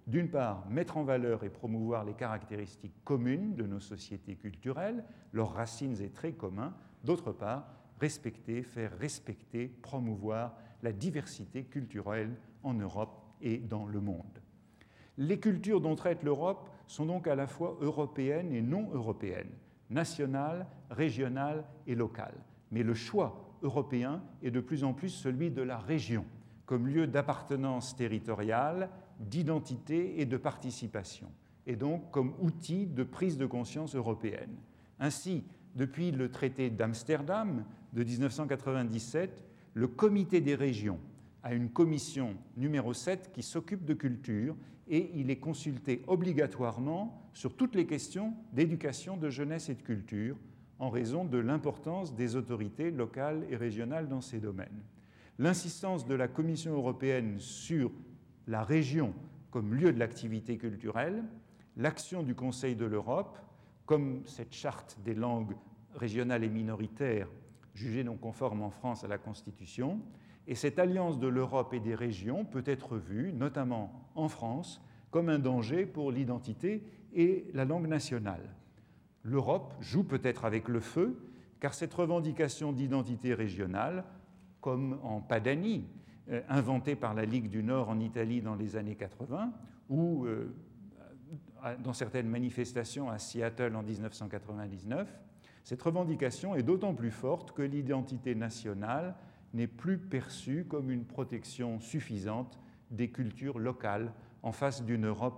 d'une part, mettre en valeur et promouvoir les caractéristiques communes de nos sociétés culturelles, leurs racines et traits communs, d'autre part, respecter, faire respecter, promouvoir la diversité culturelle en Europe et dans le monde. Les cultures dont traite l'Europe sont donc à la fois européennes et non européennes, nationales, régionales et locales. Mais le choix européen est de plus en plus celui de la région, comme lieu d'appartenance territoriale, d'identité et de participation, et donc comme outil de prise de conscience européenne. Ainsi, depuis le traité d'Amsterdam de 1997, le Comité des régions a une commission numéro 7 qui s'occupe de culture et il est consulté obligatoirement sur toutes les questions d'éducation, de jeunesse et de culture en raison de l'importance des autorités locales et régionales dans ces domaines. L'insistance de la Commission européenne sur la région comme lieu de l'activité culturelle, l'action du Conseil de l'Europe, comme cette charte des langues régionales et minoritaires jugée non conforme en France à la Constitution, et cette alliance de l'Europe et des régions peut être vue, notamment en France, comme un danger pour l'identité et la langue nationale. L'Europe joue peut-être avec le feu, car cette revendication d'identité régionale, comme en Padanie, inventée par la Ligue du Nord en Italie dans les années 80, ou dans certaines manifestations à Seattle en 1999, cette revendication est d'autant plus forte que l'identité nationale n'est plus perçue comme une protection suffisante des cultures locales en face d'une Europe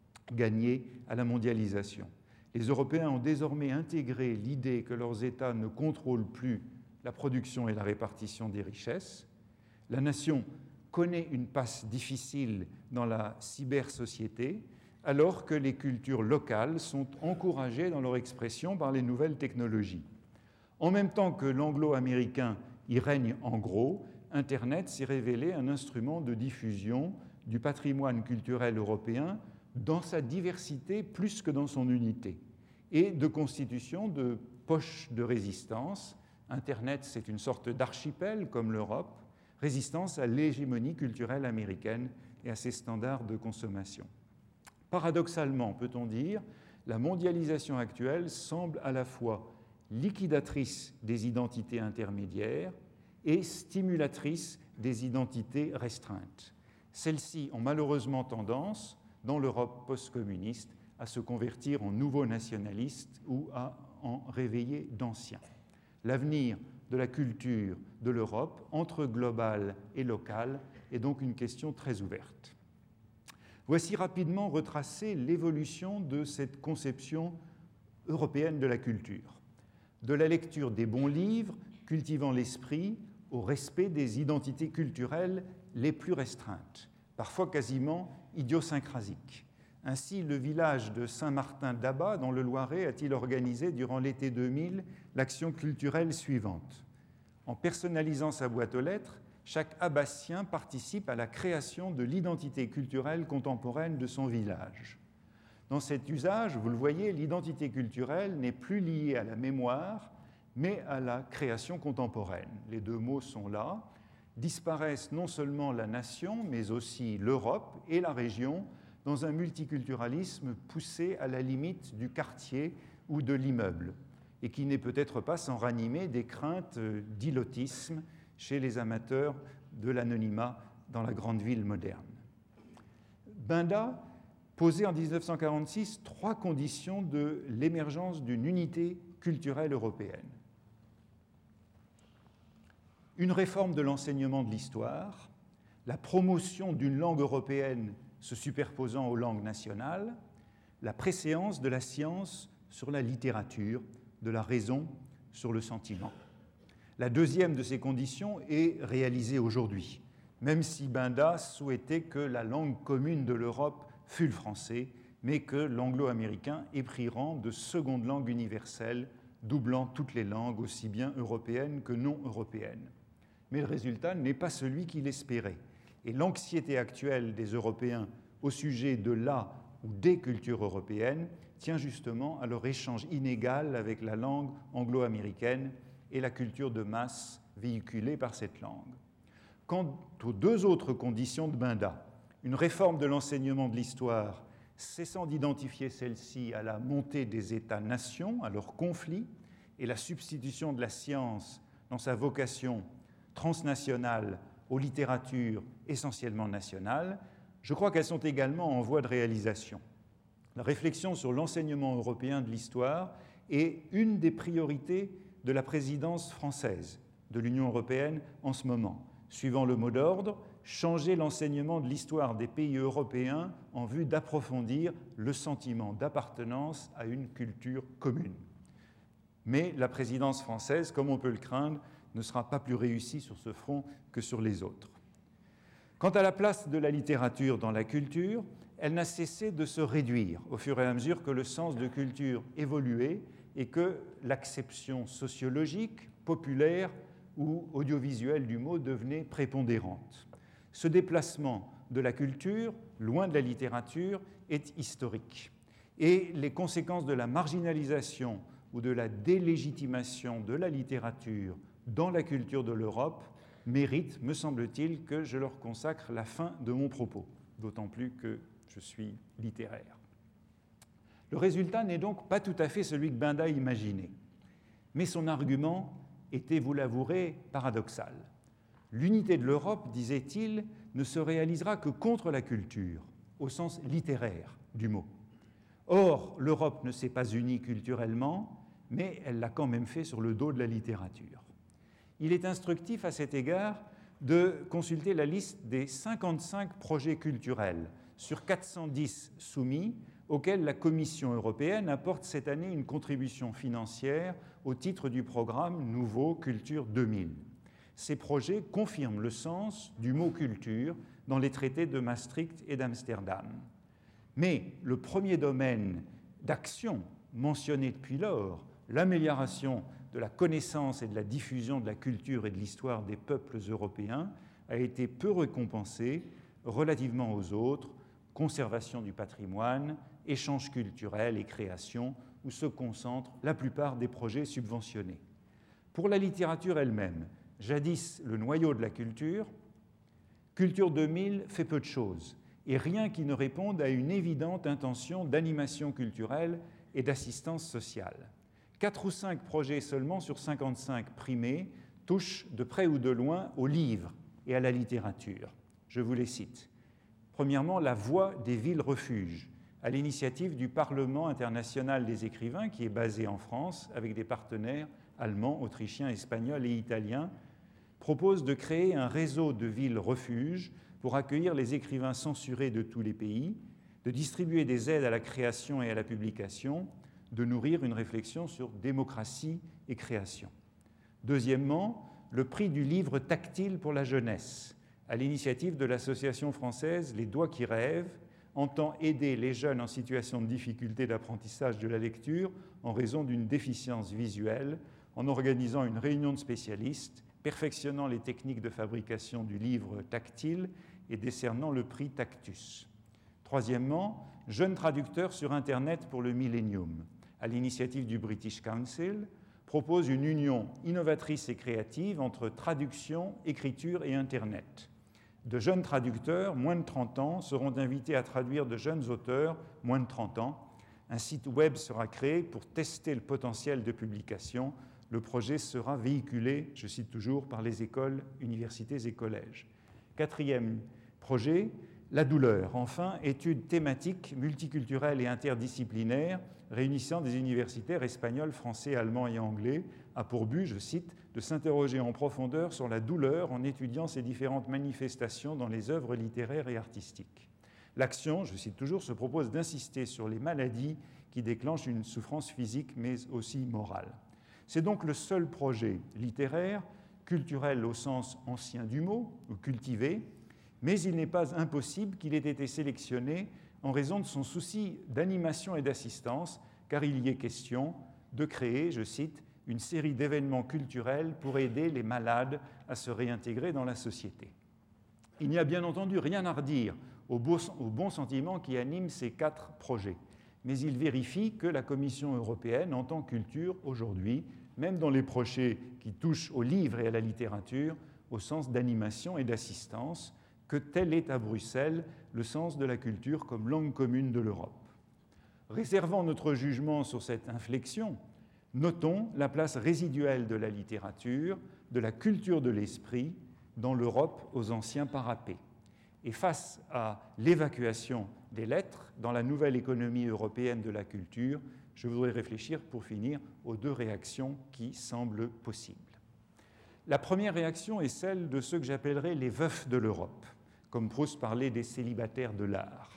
gagnée à la mondialisation. Les Européens ont désormais intégré l'idée que leurs États ne contrôlent plus la production et la répartition des richesses. La nation connaît une passe difficile dans la cybersociété, alors que les cultures locales sont encouragées dans leur expression par les nouvelles technologies. En même temps que l'anglo-américain y règne en gros, Internet s'est révélé un instrument de diffusion du patrimoine culturel européen dans sa diversité plus que dans son unité, et de constitution de poches de résistance. Internet, c'est une sorte d'archipel comme l'Europe, résistance à l'hégémonie culturelle américaine et à ses standards de consommation. Paradoxalement, peut-on dire, la mondialisation actuelle semble à la fois liquidatrice des identités intermédiaires et stimulatrice des identités restreintes. Celles-ci ont malheureusement tendance, dans l'Europe post-communiste, à se convertir en nouveaux nationalistes ou à en réveiller d'anciens. L'avenir de la culture de l'Europe, entre global et local, est donc une question très ouverte. Voici rapidement retracée l'évolution de cette conception européenne de la culture. De la lecture des bons livres, cultivant l'esprit, au respect des identités culturelles les plus restreintes, parfois quasiment idiosyncrasiques. Ainsi, le village de Saint-Martin-d'Abat, dans le Loiret, a-t-il organisé durant l'été 2000 l'action culturelle suivante. En personnalisant sa boîte aux lettres, chaque abbatien participe à la création de l'identité culturelle contemporaine de son village. Dans cet usage, vous le voyez, l'identité culturelle n'est plus liée à la mémoire, mais à la création contemporaine. Les deux mots sont là. Disparaissent non seulement la nation, mais aussi l'Europe et la région dans un multiculturalisme poussé à la limite du quartier ou de l'immeuble, et qui n'est peut-être pas sans ranimer des craintes d'îlotisme chez les amateurs de l'anonymat dans la grande ville moderne. Binda posait en 1946 trois conditions de l'émergence d'une unité culturelle européenne. Une réforme de l'enseignement de l'histoire, la promotion d'une langue européenne se superposant aux langues nationales, la préséance de la science sur la littérature, de la raison sur le sentiment. La deuxième de ces conditions est réalisée aujourd'hui, même si Binda souhaitait que la langue commune de l'Europe fût le français, mais que l'anglo-américain ait pris rang de seconde langue universelle, doublant toutes les langues, aussi bien européennes que non européennes. Mais le résultat n'est pas celui qu'il espérait. Et l'anxiété actuelle des Européens au sujet de la ou des cultures européennes tient justement à leur échange inégal avec la langue anglo-américaine et la culture de masse véhiculée par cette langue. Quant aux deux autres conditions de Binda, une réforme de l'enseignement de l'histoire cessant d'identifier celle-ci à la montée des États-nations, à leurs conflits, et la substitution de la science dans sa vocation transnationale aux littératures essentiellement nationales, je crois qu'elles sont également en voie de réalisation. La réflexion sur l'enseignement européen de l'histoire est une des priorités de la présidence française de l'Union européenne en ce moment, suivant le mot d'ordre « changer l'enseignement de l'histoire des pays européens en vue d'approfondir le sentiment d'appartenance à une culture commune ». Mais la présidence française, comme on peut le craindre, ne sera pas plus réussie sur ce front que sur les autres. Quant à la place de la littérature dans la culture, elle n'a cessé de se réduire au fur et à mesure que le sens de culture évoluait et que l'acception sociologique, populaire ou audiovisuelle du mot devenait prépondérante. Ce déplacement de la culture, loin de la littérature, est historique. Et les conséquences de la marginalisation ou de la délégitimation de la littérature dans la culture de l'Europe méritent, me semble-t-il, que je leur consacre la fin de mon propos, d'autant plus que je suis littéraire. Le résultat n'est donc pas tout à fait celui que Benda imaginait, mais son argument était, vous l'avouerez, paradoxal. L'unité de l'Europe, disait-il, ne se réalisera que contre la culture, au sens littéraire du mot. Or, l'Europe ne s'est pas unie culturellement, mais elle l'a quand même fait sur le dos de la littérature. Il est instructif à cet égard de consulter la liste des 55 projets culturels sur 410 soumis auxquels la Commission européenne apporte cette année une contribution financière au titre du programme Nouveau Culture 2000. Ces projets confirment le sens du mot culture dans les traités de Maastricht et d'Amsterdam. Mais le premier domaine d'action mentionné depuis lors, l'amélioration de la connaissance et de la diffusion de la culture et de l'histoire des peuples européens, a été peu récompensé relativement aux autres, conservation du patrimoine, échanges culturels et création, où se concentrent la plupart des projets subventionnés. Pour la littérature elle-même, jadis le noyau de la culture, Culture 2000 fait peu de choses, et rien qui ne réponde à une évidente intention d'animation culturelle et d'assistance sociale. 4 ou 5 projets seulement sur 55 primés touchent de près ou de loin au livre et à la littérature. Je vous les cite. Premièrement, La Voix des villes-refuges, à l'initiative du Parlement international des écrivains, qui est basé en France, avec des partenaires allemands, autrichiens, espagnols et italiens, propose de créer un réseau de villes-refuges pour accueillir les écrivains censurés de tous les pays, de distribuer des aides à la création et à la publication, de nourrir une réflexion sur démocratie et création. Deuxièmement, le prix du livre tactile pour la jeunesse, à l'initiative de l'association française Les Doigts qui rêvent, entend aider les jeunes en situation de difficulté d'apprentissage de la lecture en raison d'une déficience visuelle, en organisant une réunion de spécialistes, perfectionnant les techniques de fabrication du livre tactile et décernant le prix Tactus. Troisièmement, Jeunes traducteurs sur Internet pour le Millennium, à l'initiative du British Council, propose une union innovatrice et créative entre traduction, écriture et Internet. De jeunes traducteurs, moins de 30 ans, seront invités à traduire de jeunes auteurs, moins de 30 ans. Un site web sera créé pour tester le potentiel de publication. Le projet sera véhiculé, je cite toujours, par les écoles, universités et collèges. Quatrième projet, La douleur. Enfin, études thématiques multiculturelles et interdisciplinaires réunissant des universitaires espagnols, français, allemands et anglais, a pour but, je cite, de s'interroger en profondeur sur la douleur en étudiant ces différentes manifestations dans les œuvres littéraires et artistiques. L'action, je cite toujours, se propose d'insister sur les maladies qui déclenchent une souffrance physique mais aussi morale. C'est donc le seul projet littéraire, culturel au sens ancien du mot, ou cultivé, mais il n'est pas impossible qu'il ait été sélectionné en raison de son souci d'animation et d'assistance, car il y est question de créer, je cite, une série d'événements culturels pour aider les malades à se réintégrer dans la société. Il n'y a bien entendu rien à redire au bon sentiment qui anime ces 4 projets, mais il vérifie que la Commission européenne entend culture aujourd'hui, même dans les projets qui touchent au livre et à la littérature, au sens d'animation et d'assistance, que tel est à Bruxelles le sens de la culture comme langue commune de l'Europe. Réservant notre jugement sur cette inflexion, notons la place résiduelle de la littérature, de la culture de l'esprit dans l'Europe aux anciens parapets. Et face à l'évacuation des lettres dans la nouvelle économie européenne de la culture, je voudrais réfléchir pour finir aux deux réactions qui semblent possibles. La première réaction est celle de ceux que j'appellerais les veufs de l'Europe, comme Proust parlait des célibataires de l'art.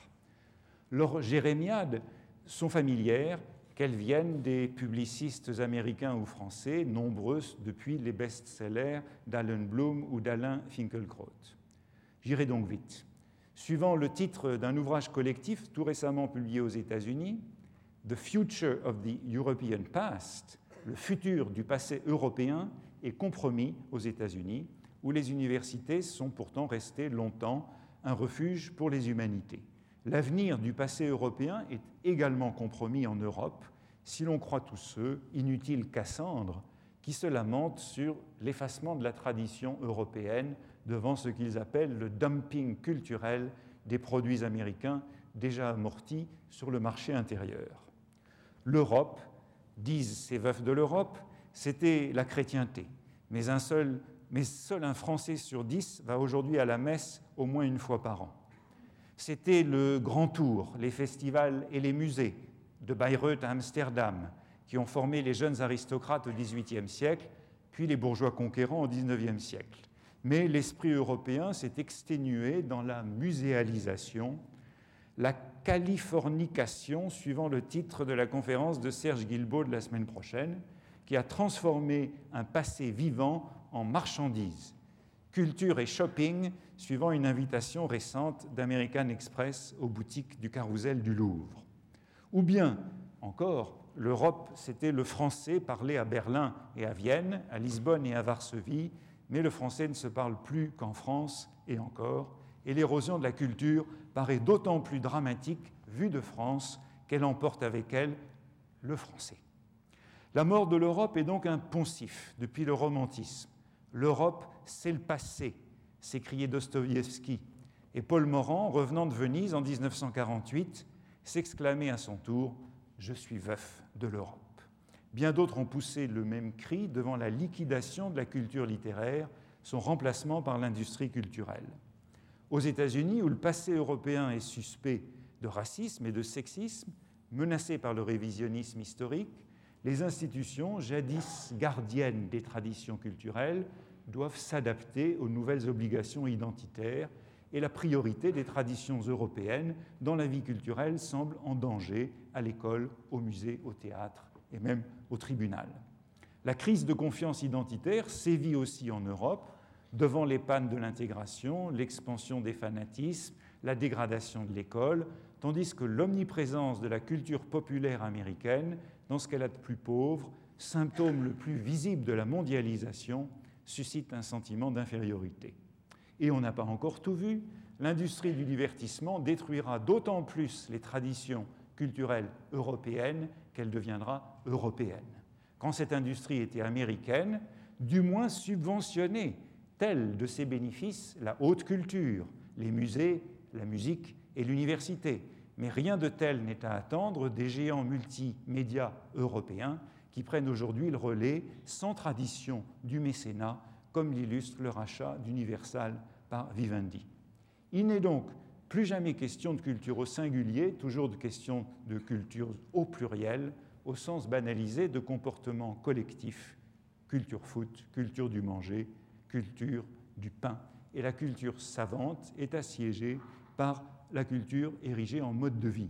Leurs jérémiades sont familières, qu'elles viennent des publicistes américains ou français, nombreuses depuis les best-sellers d'Alan Bloom ou d'Alain Finkielkraut. J'irai donc vite. Suivant le titre d'un ouvrage collectif tout récemment publié aux États-Unis, The Future of the European Past, le futur du passé européen, est compromis aux États-Unis, où les universités sont pourtant restées longtemps un refuge pour les humanités. L'avenir du passé européen est également compromis en Europe, si l'on croit tous ceux, inutiles Cassandre, qui se lamentent sur l'effacement de la tradition européenne devant ce qu'ils appellent le dumping culturel des produits américains déjà amortis sur le marché intérieur. L'Europe, disent ces veufs de l'Europe, c'était la chrétienté, mais seul un Français sur 10 va aujourd'hui à la messe au moins une fois par an. C'était le grand tour, les festivals et les musées, de Bayreuth à Amsterdam, qui ont formé les jeunes aristocrates au XVIIIe siècle, puis les bourgeois conquérants au XIXe siècle. Mais l'esprit européen s'est exténué dans la muséalisation, la californication, suivant le titre de la conférence de Serge Guilbault de la semaine prochaine, qui a transformé un passé vivant en marchandise. Culture et shopping, suivant une invitation récente d'American Express aux boutiques du Carrousel du Louvre. Ou bien, encore, l'Europe, c'était le français parlé à Berlin et à Vienne, à Lisbonne et à Varsovie, mais le français ne se parle plus qu'en France et encore, et l'érosion de la culture paraît d'autant plus dramatique, vue de France, qu'elle emporte avec elle le français. La mort de l'Europe est donc un poncif depuis le romantisme. L'Europe, c'est le passé, s'écriait Dostoïevski, et Paul Morand, revenant de Venise en 1948, s'exclamait à son tour « Je suis veuf de l'Europe ». Bien d'autres ont poussé le même cri devant la liquidation de la culture littéraire, son remplacement par l'industrie culturelle. Aux États-Unis, où le passé européen est suspect de racisme et de sexisme, menacé par le révisionnisme historique, les institutions, jadis gardiennes des traditions culturelles, doivent s'adapter aux nouvelles obligations identitaires et la priorité des traditions européennes dont la vie culturelle semble en danger à l'école, au musée, au théâtre et même au tribunal. La crise de confiance identitaire sévit aussi en Europe devant les pannes de l'intégration, l'expansion des fanatismes, la dégradation de l'école, tandis que l'omniprésence de la culture populaire américaine, dans ce qu'elle a de plus pauvre, symptôme le plus visible de la mondialisation, suscite un sentiment d'infériorité. Et on n'a pas encore tout vu, l'industrie du divertissement détruira d'autant plus les traditions culturelles européennes qu'elle deviendra européenne. Quand cette industrie était américaine, du moins subventionnée, telle de ses bénéfices la haute culture, les musées, la musique et l'université. Mais rien de tel n'est à attendre des géants multimédia européens qui prennent aujourd'hui le relais sans tradition du mécénat, comme l'illustre le rachat d'Universal par Vivendi. Il n'est donc plus jamais question de culture au singulier, toujours de question de culture au pluriel, au sens banalisé de comportement collectif, culture foot, culture du manger, culture du pain. Et la culture savante est assiégée par la culture érigée en mode de vie.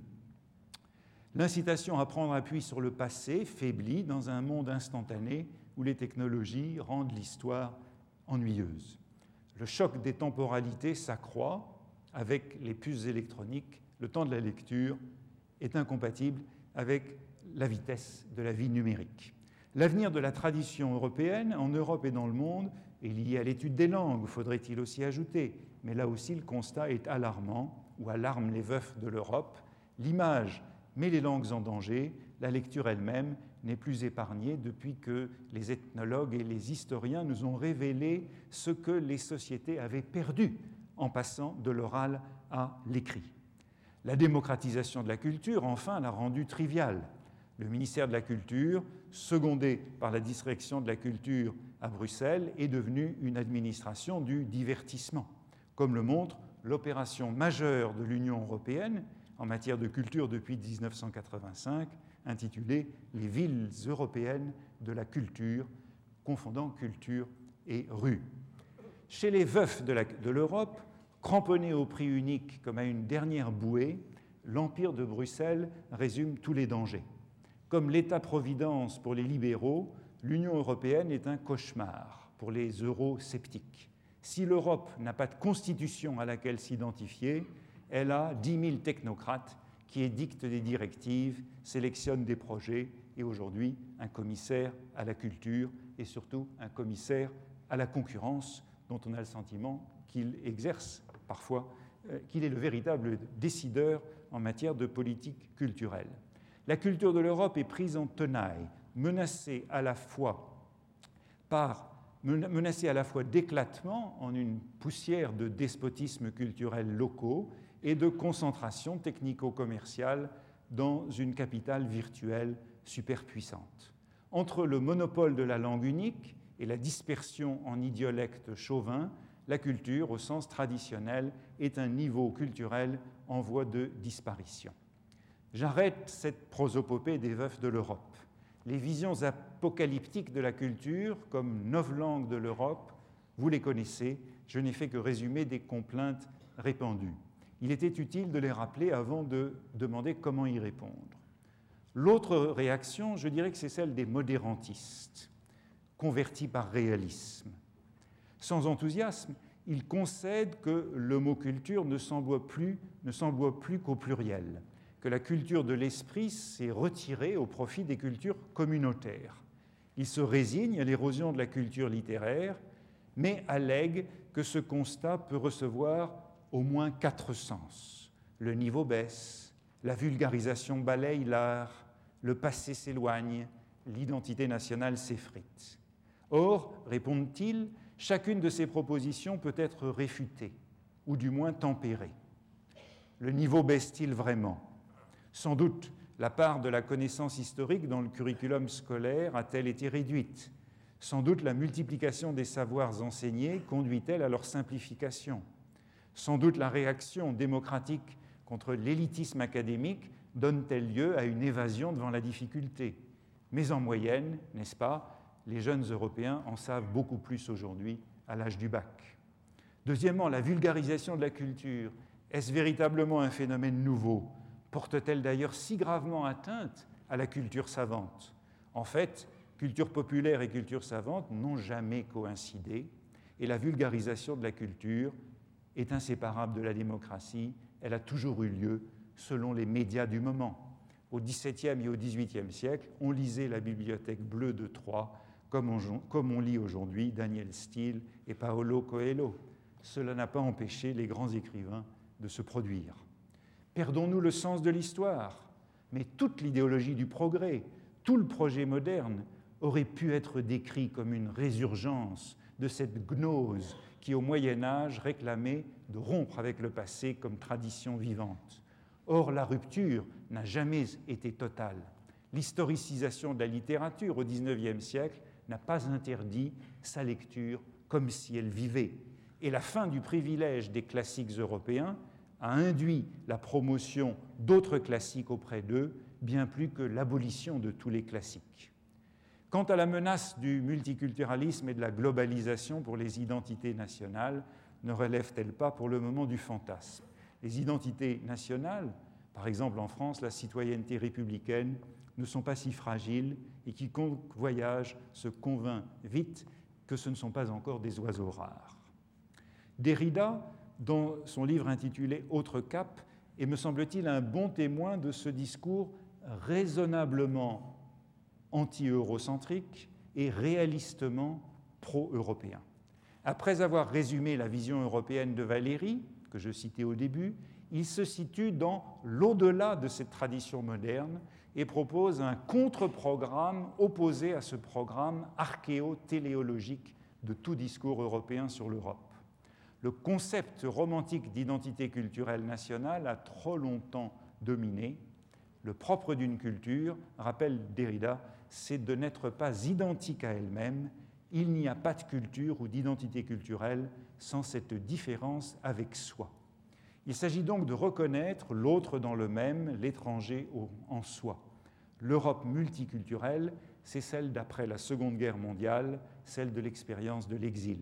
L'incitation à prendre appui sur le passé faiblit dans un monde instantané où les technologies rendent l'histoire ennuyeuse. Le choc des temporalités s'accroît avec les puces électroniques. Le temps de la lecture est incompatible avec la vitesse de la vie numérique. L'avenir de la tradition européenne, en Europe et dans le monde, est lié à l'étude des langues, faudrait-il aussi ajouter. Mais là aussi, le constat est alarmant, ou alarme les veufs de l'Europe. L'image met les langues en danger, la lecture elle-même n'est plus épargnée depuis que les ethnologues et les historiens nous ont révélé ce que les sociétés avaient perdu en passant de l'oral à l'écrit. La démocratisation de la culture, enfin, l'a rendue triviale. Le ministère de la Culture, secondé par la direction de la culture à Bruxelles, est devenu une administration du divertissement, comme le montre l'opération majeure de l'Union européenne en matière de culture depuis 1985, intitulée « Les villes européennes de la culture », confondant culture et rue. Chez les veufs de l'Europe, cramponnés au prix unique comme à une dernière bouée, l'Empire de Bruxelles résume tous les dangers. Comme l'État-providence pour les libéraux, l'Union européenne est un cauchemar pour les eurosceptiques. Si l'Europe n'a pas de constitution à laquelle s'identifier, elle a 10 000 technocrates qui édictent des directives, sélectionnent des projets et aujourd'hui un commissaire à la culture et surtout un commissaire à la concurrence dont on a le sentiment qu'il exerce parfois, qu'il est le véritable décideur en matière de politique culturelle. La culture de l'Europe est prise en tenaille, menacée à la fois d'éclatement en une poussière de despotismes culturels locaux et de concentration technico-commerciale dans une capitale virtuelle superpuissante. Entre le monopole de la langue unique et la dispersion en idiolectes chauvins, la culture, au sens traditionnel, est un niveau culturel en voie de disparition. J'arrête cette prosopopée des veufs de l'Europe. Les visions apocalyptiques de la culture, comme novlangue de l'Europe, vous les connaissez, je n'ai fait que résumer des complaintes répandues. Il était utile de les rappeler avant de demander comment y répondre. L'autre réaction, je dirais que c'est celle des modérantistes, convertis par réalisme. Sans enthousiasme, ils concèdent que le mot culture ne s'emploie plus qu'au pluriel, que la culture de l'esprit s'est retirée au profit des cultures communautaires. Ils se résignent à l'érosion de la culture littéraire, mais allèguent que ce constat peut recevoir au moins 4 sens. Le niveau baisse, la vulgarisation balaye l'art, le passé s'éloigne, l'identité nationale s'effrite. Or, répondent-ils, chacune de ces propositions peut être réfutée, ou du moins tempérée. Le niveau baisse-t-il vraiment ? Sans doute, la part de la connaissance historique dans le curriculum scolaire a-t-elle été réduite ? Sans doute, la multiplication des savoirs enseignés conduit-elle à leur simplification ? Sans doute, la réaction démocratique contre l'élitisme académique donne-t-elle lieu à une évasion devant la difficulté ? Mais en moyenne, n'est-ce pas, les jeunes Européens en savent beaucoup plus aujourd'hui à l'âge du bac. Deuxièmement, la vulgarisation de la culture. Est-ce véritablement un phénomène nouveau ? Porte-t-elle d'ailleurs si gravement atteinte à la culture savante ? En fait, culture populaire et culture savante n'ont jamais coïncidé, et la vulgarisation de la culture est inséparable de la démocratie. Elle a toujours eu lieu selon les médias du moment. Au XVIIe et au XVIIIe siècle, on lisait la Bibliothèque bleue de Troyes comme on lit aujourd'hui Daniel Steele et Paolo Coelho. Cela n'a pas empêché les grands écrivains de se produire. Perdons-nous le sens de l'histoire, mais toute l'idéologie du progrès, tout le projet moderne aurait pu être décrit comme une résurgence de cette gnose qui, au Moyen-Âge, réclamait de rompre avec le passé comme tradition vivante. Or, la rupture n'a jamais été totale. L'historicisation de la littérature au XIXe siècle n'a pas interdit sa lecture comme si elle vivait. Et la fin du privilège des classiques européens a induit la promotion d'autres classiques auprès d'eux, bien plus que l'abolition de tous les classiques. Quant à la menace du multiculturalisme et de la globalisation pour les identités nationales, ne relève-t-elle pas pour le moment du fantasme ? Les identités nationales, par exemple en France, la citoyenneté républicaine, ne sont pas si fragiles et quiconque voyage se convainc vite que ce ne sont pas encore des oiseaux rares. Derrida, dans son livre intitulé « Autre cap », est, me semble-t-il, un bon témoin de ce discours raisonnablement anti-eurocentrique et réalistement pro-européen. Après avoir résumé la vision européenne de Valéry, que je citais au début, il se situe dans l'au-delà de cette tradition moderne et propose un contre-programme opposé à ce programme archéo-téléologique de tout discours européen sur l'Europe. le concept romantique d'identité culturelle nationale a trop longtemps dominé. Le propre d'une culture, rappelle Derrida, c'est de n'être pas identique à elle-même. Il n'y a pas de culture ou d'identité culturelle sans cette différence avec soi. Il s'agit donc de reconnaître l'autre dans le même, l'étranger en soi. L'Europe multiculturelle, c'est celle d'après la Seconde Guerre mondiale, celle de l'expérience de l'exil.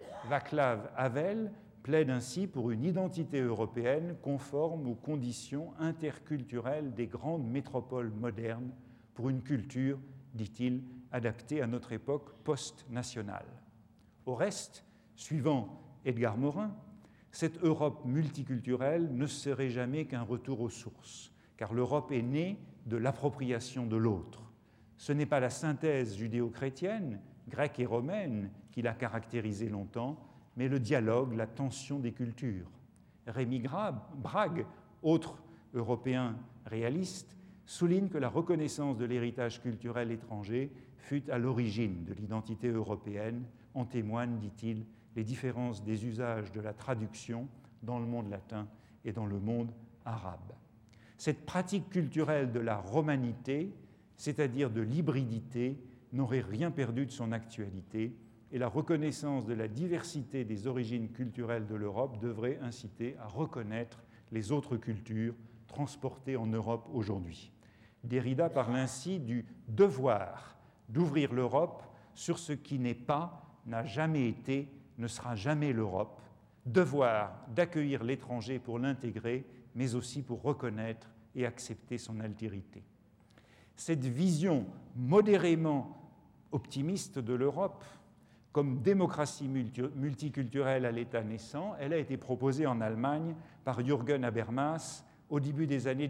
Václav Havel plaide ainsi pour une identité européenne conforme aux conditions interculturelles des grandes métropoles modernes, pour une culture, dit-il, adaptée à notre époque post-nationale. Au reste, suivant Edgar Morin, cette Europe multiculturelle ne serait jamais qu'un retour aux sources, car l'Europe est née de l'appropriation de l'autre. Ce n'est pas la synthèse judéo-chrétienne, grecque et romaine, qui l'a caractérisée longtemps, mais le dialogue, la tension des cultures. Rémi Brague, autre Européen réaliste, souligne que la reconnaissance de l'héritage culturel étranger fut à l'origine de l'identité européenne. En témoignent, dit-il, les différences des usages de la traduction dans le monde latin et dans le monde arabe. Cette pratique culturelle de la romanité, c'est-à-dire de l'hybridité, n'aurait rien perdu de son actualité, et la reconnaissance de la diversité des origines culturelles de l'Europe devrait inciter à reconnaître les autres cultures transportées en Europe aujourd'hui. Derrida parle ainsi du devoir d'ouvrir l'Europe sur ce qui n'est pas, n'a jamais été, ne sera jamais l'Europe, devoir d'accueillir l'étranger pour l'intégrer, mais aussi pour reconnaître et accepter son altérité. Cette vision modérément optimiste de l'Europe, comme démocratie multiculturelle à l'état naissant, elle a été proposée en Allemagne par Jürgen Habermas au début des années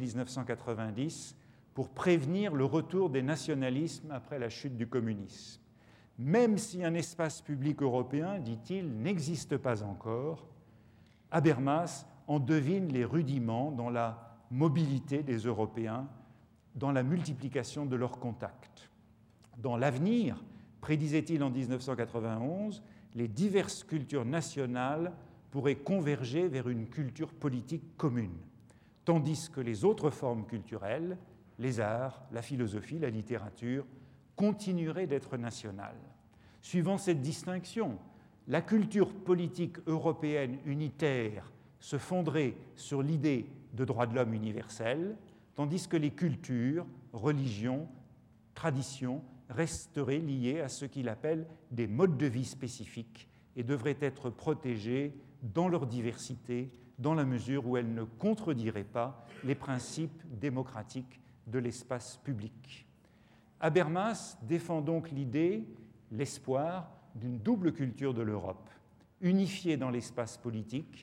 1990 pour prévenir le retour des nationalismes après la chute du communisme. Même si un espace public européen, dit-il, n'existe pas encore, Habermas en devine les rudiments dans la mobilité des Européens, dans la multiplication de leurs contacts. Dans l'avenir, prédisait-il en 1991, les diverses cultures nationales pourraient converger vers une culture politique commune, tandis que les autres formes culturelles, les arts, la philosophie, la littérature, continueraient d'être nationales. Suivant cette distinction, la culture politique européenne unitaire se fonderait sur l'idée de droits de l'homme universel, tandis que les cultures, religions, traditions resteraient liées à ce qu'il appelle des modes de vie spécifiques et devraient être protégées dans leur diversité, dans la mesure où elles ne contrediraient pas les principes démocratiques de l'espace public. Habermas défend donc l'idée, l'espoir d'une double culture de l'Europe, unifiée dans l'espace politique,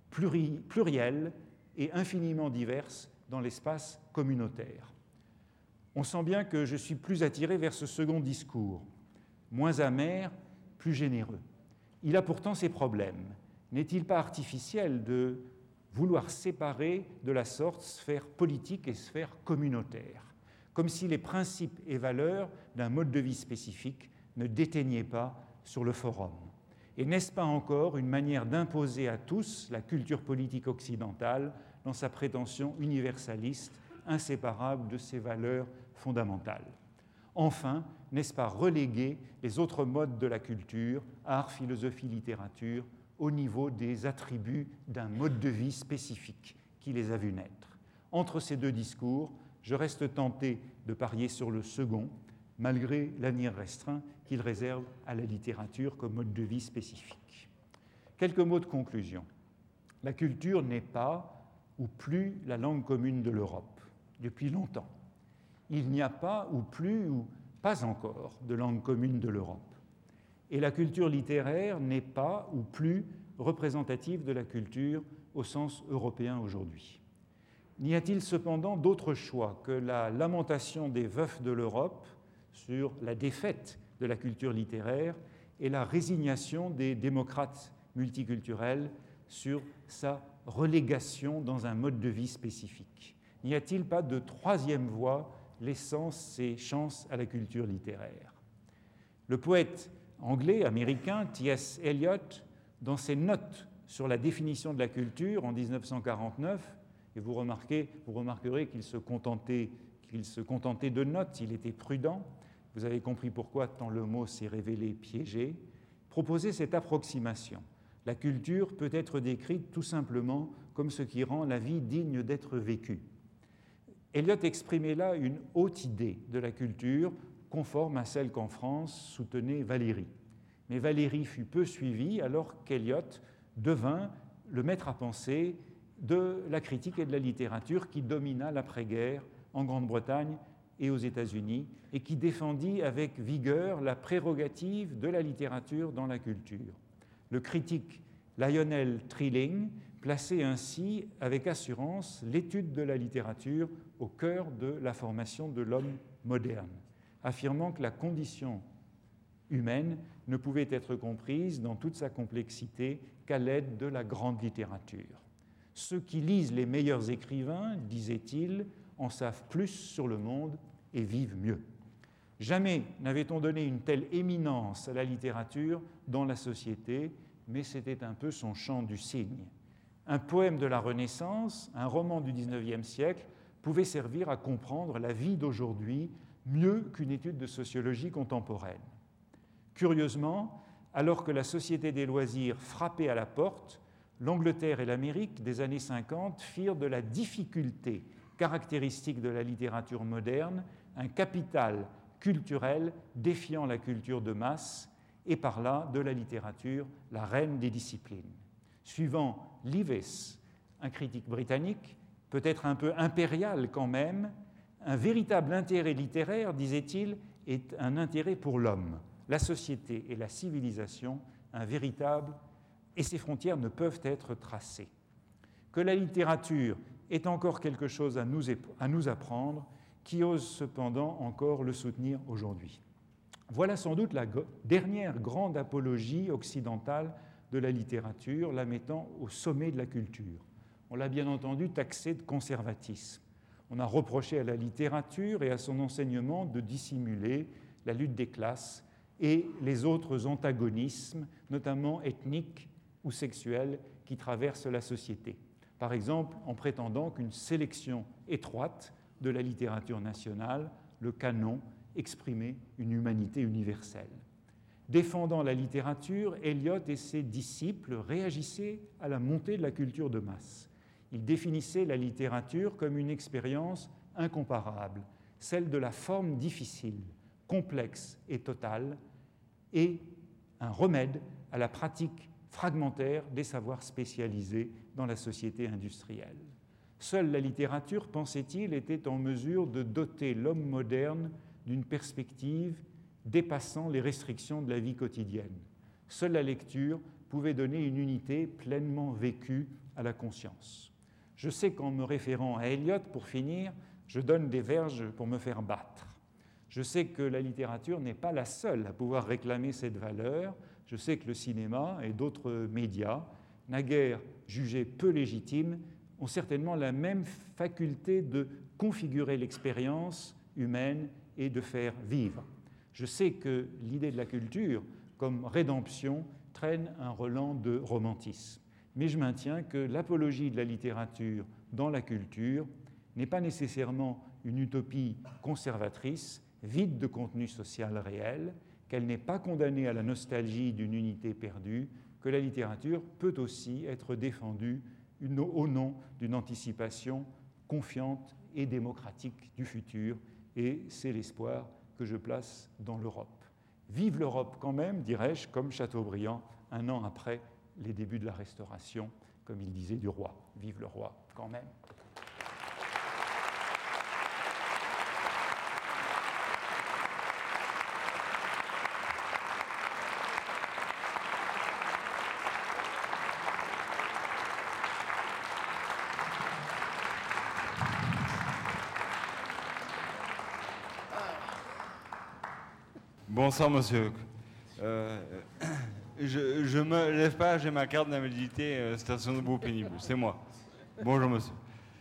plurielle et infiniment diverse dans l'espace communautaire. On sent bien que je suis plus attiré vers ce second discours, moins amer, plus généreux. Il a pourtant ses problèmes. N'est-il pas artificiel de vouloir séparer de la sorte sphère politique et sphère communautaire, comme si les principes et valeurs d'un mode de vie spécifique ne déteignaient pas sur le forum? Et n'est-ce pas encore une manière d'imposer à tous la culture politique occidentale dans sa prétention universaliste, inséparable de ses valeurs fondamentales? Enfin, n'est-ce pas reléguer les autres modes de la culture, art, philosophie, littérature, au niveau des attributs d'un mode de vie spécifique qui les a vus naître? Entre ces deux discours, je reste tenté de parier sur le second, malgré l'avenir restreint qu'il réserve à la littérature comme mode de vie spécifique. Quelques mots de conclusion. La culture n'est pas ou plus la langue commune de l'Europe, depuis longtemps. Il n'y a pas ou plus ou pas encore de langue commune de l'Europe. Et la culture littéraire n'est pas ou plus représentative de la culture au sens européen aujourd'hui. N'y a-t-il cependant d'autre choix que la lamentation des veufs de l'Europe sur la défaite de la culture littéraire et la résignation des démocrates multiculturels sur sa relégation dans un mode de vie spécifique? N'y a-t-il pas de troisième voie laissant ses chances à la culture littéraire? Le poète anglais, américain, T.S. Eliot, dans ses notes sur la définition de la culture en 1949, et vous remarquerez qu'il se contentait de notes, il était prudent. Vous avez compris pourquoi, tant le mot s'est révélé piégé. Proposait cette approximation. La culture peut être décrite tout simplement comme ce qui rend la vie digne d'être vécue. Eliot exprimait là une haute idée de la culture, conforme à celle qu'en France soutenait Valéry. Mais Valéry fut peu suivi alors qu'Eliot devint le maître à penser de la critique et de la littérature qui domina l'après-guerre en Grande-Bretagne et aux États-Unis et qui défendit avec vigueur la prérogative de la littérature dans la culture. Le critique Lionel Trilling plaçait ainsi avec assurance l'étude de la littérature au cœur de la formation de l'homme moderne, affirmant que la condition humaine ne pouvait être comprise dans toute sa complexité qu'à l'aide de la grande littérature. Ceux qui lisent les meilleurs écrivains, disait-il, en savent plus sur le monde et vivent mieux. Jamais n'avait-on donné une telle éminence à la littérature dans la société, mais c'était un peu son chant du cygne. Un poème de la Renaissance, un roman du XIXe siècle, pouvait servir à comprendre la vie d'aujourd'hui mieux qu'une étude de sociologie contemporaine. Curieusement, alors que la société des loisirs frappait à la porte, l'Angleterre et l'Amérique des années 50 firent de la difficulté caractéristique de la littérature moderne un capital culturel défiant la culture de masse et par là de la littérature la reine des disciplines. Suivant Leavis, un critique britannique, peut-être un peu impérial quand même, un véritable intérêt littéraire, disait-il, est un intérêt pour l'homme, la société et la civilisation, un véritable, et ces frontières ne peuvent être tracées. Que la littérature est encore quelque chose à nous apprendre, qui ose cependant encore le soutenir aujourd'hui. Voilà sans doute la dernière grande apologie occidentale de la littérature, la mettant au sommet de la culture. On l'a bien entendu taxée de conservatisme. On a reproché à la littérature et à son enseignement de dissimuler la lutte des classes et les autres antagonismes, notamment ethniques ou sexuels, qui traversent la société. Par exemple, en prétendant qu'une sélection étroite de la littérature nationale, le canon, exprimait une humanité universelle. Défendant la littérature, Eliot et ses disciples réagissaient à la montée de la culture de masse. Ils définissaient la littérature comme une expérience incomparable, celle de la forme difficile, complexe et totale, et un remède à la pratique fragmentaire des savoirs spécialisés dans la société industrielle. Seule la littérature, pensait-il, était en mesure de doter l'homme moderne d'une perspective dépassant les restrictions de la vie quotidienne. Seule la lecture pouvait donner une unité pleinement vécue à la conscience. Je sais qu'en me référant à Eliot, pour finir, je donne des verges pour me faire battre. Je sais que la littérature n'est pas la seule à pouvoir réclamer cette valeur. Je sais que le cinéma et d'autres médias, naguère jugés peu légitimes, ont certainement la même faculté de configurer l'expérience humaine et de faire vivre. Je sais que l'idée de la culture, comme rédemption, traîne un relent de romantisme. Mais je maintiens que l'apologie de la littérature dans la culture n'est pas nécessairement une utopie conservatrice, vide de contenu social réel, qu'elle n'est pas condamnée à la nostalgie d'une unité perdue, que la littérature peut aussi être défendue au nom d'une anticipation confiante et démocratique du futur, et c'est l'espoir que je place dans l'Europe. Vive l'Europe quand même, dirais-je, comme Chateaubriand, un an après les débuts de la Restauration, comme il disait du roi. Vive le roi quand même. Bonsoir, monsieur. Je ne me lève pas, j'ai ma carte d'invalidité station de bout pénible. C'est moi. Bonjour, monsieur.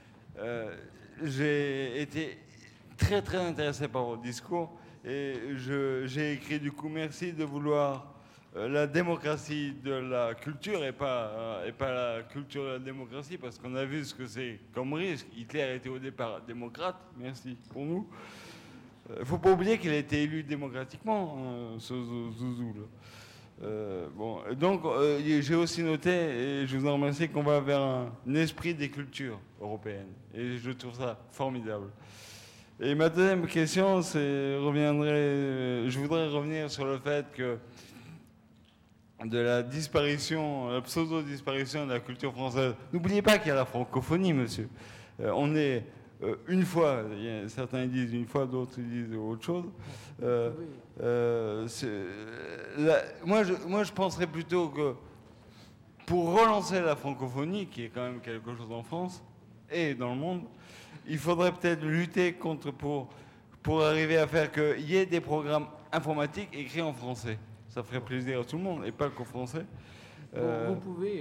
J'ai été très, intéressé par votre discours et j'ai écrit du coup merci de vouloir la démocratie de la culture et pas la culture de la démocratie, parce qu'on a vu ce que c'est comme risque. Hitler était au départ démocrate, merci pour nous. Il ne faut pas oublier qu'il a été élu démocratiquement, hein, ce Zouzou. Bon, donc j'ai aussi noté, et je vous en remercie, qu'on va vers un esprit des cultures européennes. Et je trouve ça formidable. Et ma deuxième question, je voudrais revenir sur le fait que de la disparition, la pseudo-disparition de la culture française. N'oubliez pas qu'il y a la francophonie, monsieur. On est une fois, certains disent une fois, d'autres disent autre chose. Moi, je penserais plutôt que pour relancer la francophonie, qui est quand même quelque chose en France et dans le monde, il faudrait peut-être lutter pour arriver à faire qu'il y ait des programmes informatiques écrits en français. Ça ferait plaisir à tout le monde, et pas qu'aux Français. Vous pouvez...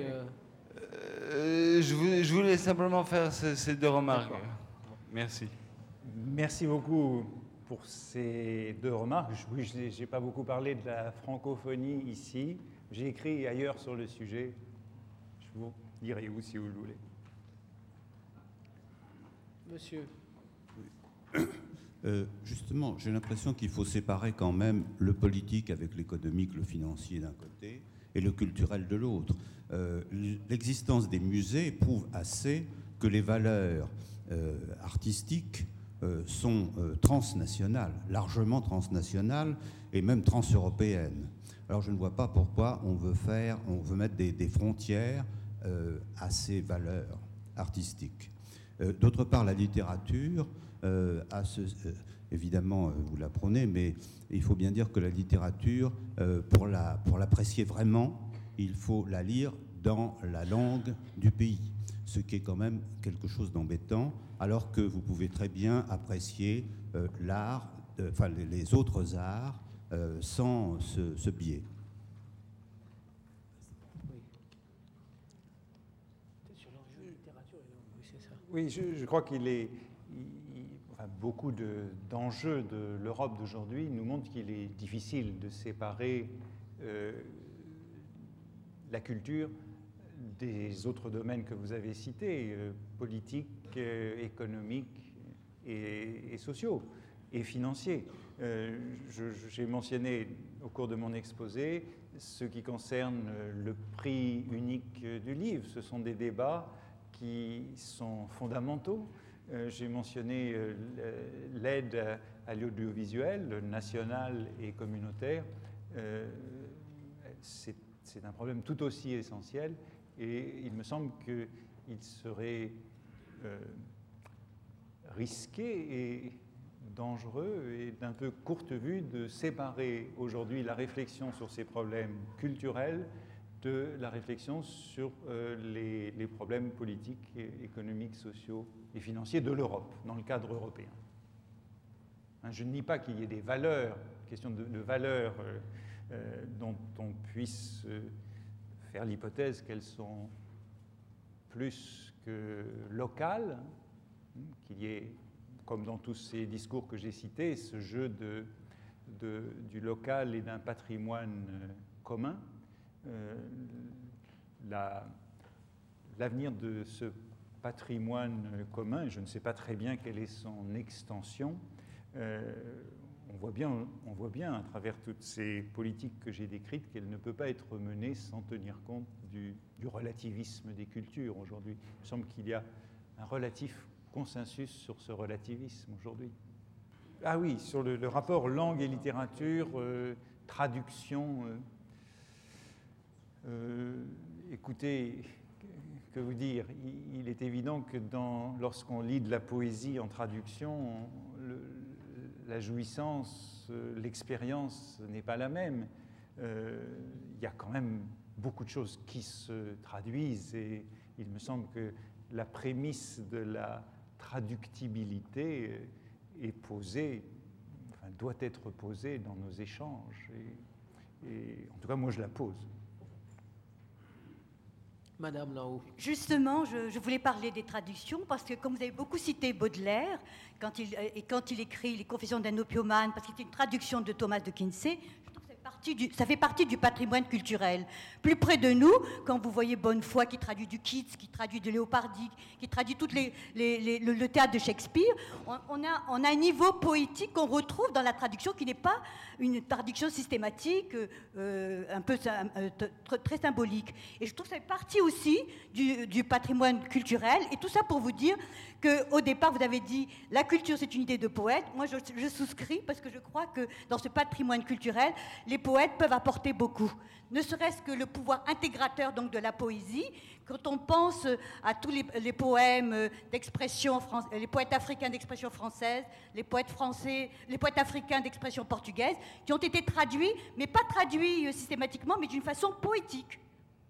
Je voulais simplement faire ces deux remarques. Merci. Merci beaucoup pour ces deux remarques. Je n'ai pas beaucoup parlé de la francophonie ici. J'ai écrit ailleurs sur le sujet. Je vous dirai où si vous le voulez. Monsieur. Justement, j'ai l'impression qu'il faut séparer quand même le politique avec l'économique, le financier d'un côté, et le culturel de l'autre. L'existence des musées prouve assez que les valeurs artistiques sont transnationales, largement transnationales et même transeuropéennes. Alors je ne vois pas pourquoi on veut mettre des frontières à ces valeurs artistiques. D'autre part, la littérature, évidemment, vous la prônez, mais il faut bien dire que la littérature, pour l'apprécier vraiment, il faut la lire dans la langue du pays, ce qui est quand même quelque chose d'embêtant, alors que vous pouvez très bien apprécier l'art, enfin les autres arts, sans ce biais. Oui, je crois beaucoup d'enjeux de l'Europe d'aujourd'hui nous montrent qu'il est difficile de séparer la culture des autres domaines que vous avez cités, politiques, économiques et sociaux et financiers. J'ai mentionné au cours de mon exposé ce qui concerne le prix unique du livre. Ce sont des débats qui sont fondamentaux. J'ai mentionné l'aide à l'audiovisuel, national et communautaire. C'est un problème tout aussi essentiel et il me semble qu'il serait risqué et dangereux et d'un peu courte vue de séparer aujourd'hui la réflexion sur ces problèmes culturels de la réflexion sur les problèmes politiques, économiques, sociaux et financiers de l'Europe, dans le cadre européen. Je ne nie pas qu'il y ait des valeurs, question de valeurs dont on puisse faire l'hypothèse qu'elles sont plus que locales, qu'il y ait, comme dans tous ces discours que j'ai cités, ce jeu du local et d'un patrimoine commun. L'avenir de ce patrimoine commun, je ne sais pas très bien quelle est son extension. On voit bien à travers toutes ces politiques que j'ai décrites qu'elle ne peut pas être menée sans tenir compte du relativisme des cultures aujourd'hui. Il me semble qu'il y a un relatif consensus sur ce relativisme aujourd'hui. Ah oui, sur le rapport langue et littérature, traduction. Écoutez, que vous dire, il est évident que lorsqu'on lit de la poésie en traduction, la jouissance, l'expérience n'est pas la même. Il y a quand même beaucoup de choses qui se traduisent et il me semble que la prémisse de la traductibilité est posée, enfin, doit être posée dans nos échanges. Et en tout cas, moi, je la pose. Madame là-haut. Justement, je voulais parler des traductions parce que, comme vous avez beaucoup cité Baudelaire, quand il écrit Les Confessions d'un opiomane, parce que c'est une traduction de Thomas de Quincey, je trouve que c'est ça fait partie du patrimoine culturel. Plus près de nous, quand vous voyez Bonnefoy qui traduit du Keats, qui traduit de Léopardi, qui traduit tout le théâtre de Shakespeare, on a un niveau poétique qu'on retrouve dans la traduction qui n'est pas une traduction systématique, un peu très symbolique. Et je trouve que ça fait partie aussi du patrimoine culturel. Et tout ça pour vous dire qu'au départ, vous avez dit la culture, c'est une idée de poète. Moi, je souscris parce que je crois que dans ce patrimoine culturel, les poètes peuvent apporter beaucoup. Ne serait-ce que le pouvoir intégrateur donc, de la poésie. Quand on pense à tous les poèmes d'expression française, les poètes africains d'expression française, les poètes africains d'expression portugaise, qui ont été traduits, mais pas traduits systématiquement, mais d'une façon poétique.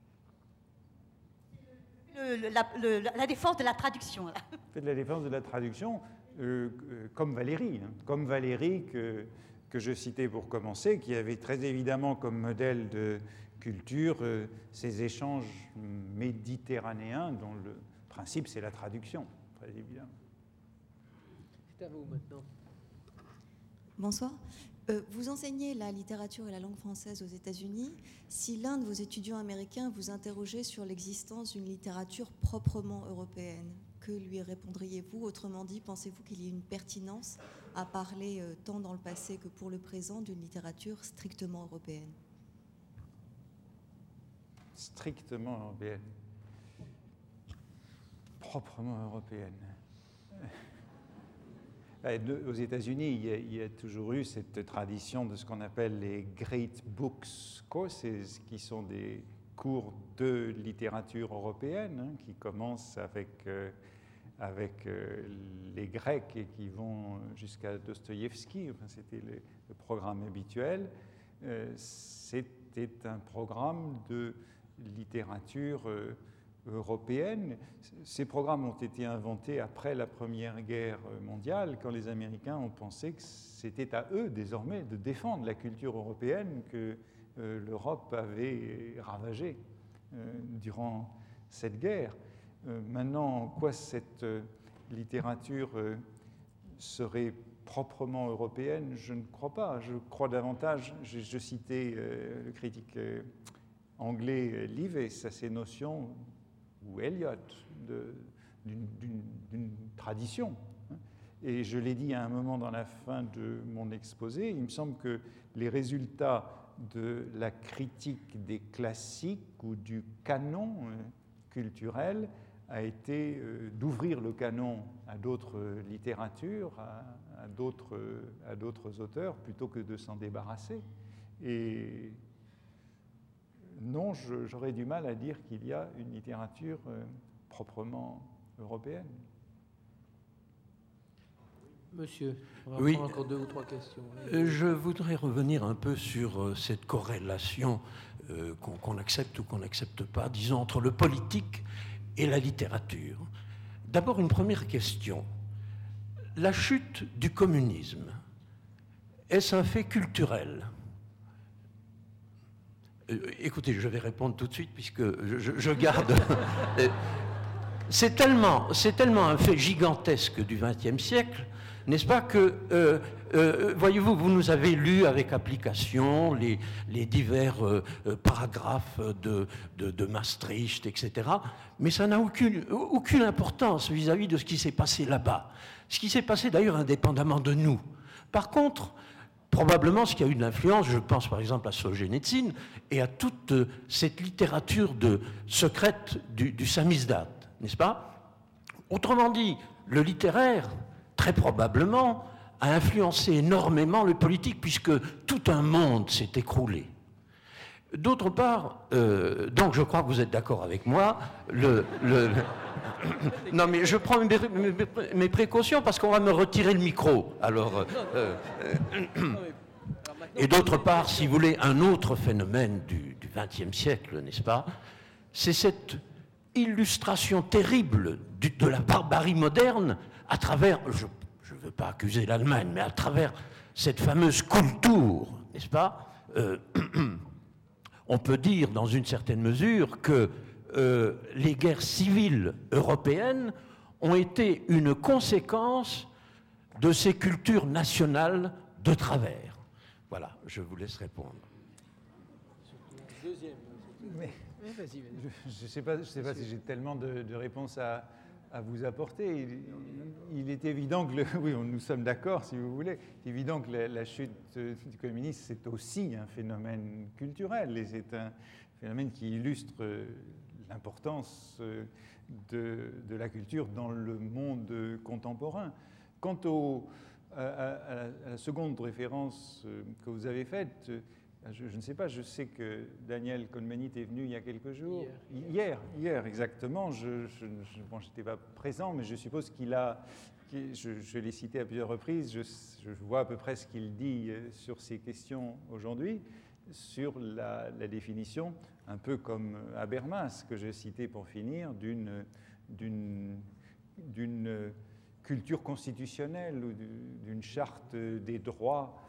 La défense de la traduction. Là. Faites la défense de la traduction, comme Valéry. Comme Valéry que je citais pour commencer, qui avait très évidemment comme modèle de culture ces échanges méditerranéens dont le principe c'est la traduction, très évidemment. C'est à vous maintenant. Bonsoir. Vous enseignez la littérature et la langue française aux États-Unis. Si l'un de vos étudiants américains vous interrogeait sur l'existence d'une littérature proprement européenne, que lui répondriez-vous? Autrement dit, pensez-vous qu'il y ait une pertinence à parler tant dans le passé que pour le présent d'une littérature strictement européenne? Strictement européenne. Proprement européenne. Aux États-Unis, il y a toujours eu cette tradition de ce qu'on appelle les Great Books Courses, qui sont des cours de littérature européenne, hein, qui commencent avec les Grecs et qui vont jusqu'à Dostoïevski. Enfin, c'était le programme habituel. C'était un programme de littérature européenne. Ces programmes ont été inventés après la Première Guerre mondiale, quand les Américains ont pensé que c'était à eux désormais de défendre la culture européenne que l'Europe avait ravagée durant cette guerre. Maintenant, en quoi cette littérature serait proprement européenne? Je ne crois pas. Je crois davantage, je citais le critique anglais Leavis à ces notions, ou Eliot, d'une tradition. Et je l'ai dit à un moment dans la fin de mon exposé, il me semble que les résultats de la critique des classiques ou du canon culturel a été d'ouvrir le canon à d'autres littératures, à d'autres auteurs, plutôt que de s'en débarrasser. Et non, j'aurais du mal à dire qu'il y a une littérature proprement européenne. Monsieur, on va prendre encore 2 ou 3 questions. Je voudrais revenir un peu sur cette corrélation qu'on accepte ou qu'on n'accepte pas, disons, entre le politique et la littérature. D'abord, une première question. La chute du communisme, est-ce un fait culturel ? Écoutez, je vais répondre tout de suite puisque je garde... C'est tellement un fait gigantesque du XXe siècle, n'est-ce pas, que, voyez-vous, vous nous avez lu avec application les divers paragraphes de Maastricht, etc., mais ça n'a aucune importance vis-à-vis de ce qui s'est passé là-bas. Ce qui s'est passé d'ailleurs indépendamment de nous. Par contre, probablement, ce qui a eu de l'influence, je pense par exemple à Solzhenitsyn et à toute cette littérature secrète du samizdat, n'est-ce pas? Autrement dit, le littéraire, très probablement, a influencé énormément le politique, puisque tout un monde s'est écroulé. D'autre part, donc je crois que vous êtes d'accord avec moi, non mais je prends mes précautions parce qu'on va me retirer le micro. Alors, et d'autre part, si vous voulez, un autre phénomène du XXe siècle, n'est-ce pas, c'est cette illustration terrible de la barbarie moderne à travers, je ne veux pas accuser l'Allemagne, mais à travers cette fameuse Kultur, n'est-ce pas, on peut dire dans une certaine mesure que les guerres civiles européennes ont été une conséquence de ces cultures nationales de travers. Voilà, je vous laisse répondre. Deuxième. Mais Oui, vas-y. je ne sais pas si j'ai tellement de réponses à vous apporter. Il est évident que, oui, nous sommes d'accord si vous voulez, c'est évident que la chute du communisme, c'est aussi un phénomène culturel et c'est un phénomène qui illustre l'importance de la culture dans le monde contemporain. Quant à la seconde référence que vous avez faite, je ne sais pas, je sais que Daniel Cohn-Bendit est venu il y a quelques jours. Hier, exactement. Je n'étais pas présent, mais je suppose qu'il a... Je l'ai cité à plusieurs reprises, je vois à peu près ce qu'il dit sur ces questions aujourd'hui, sur la définition, un peu comme Habermas, que j'ai cité pour finir, d'une culture constitutionnelle ou d'une charte des droits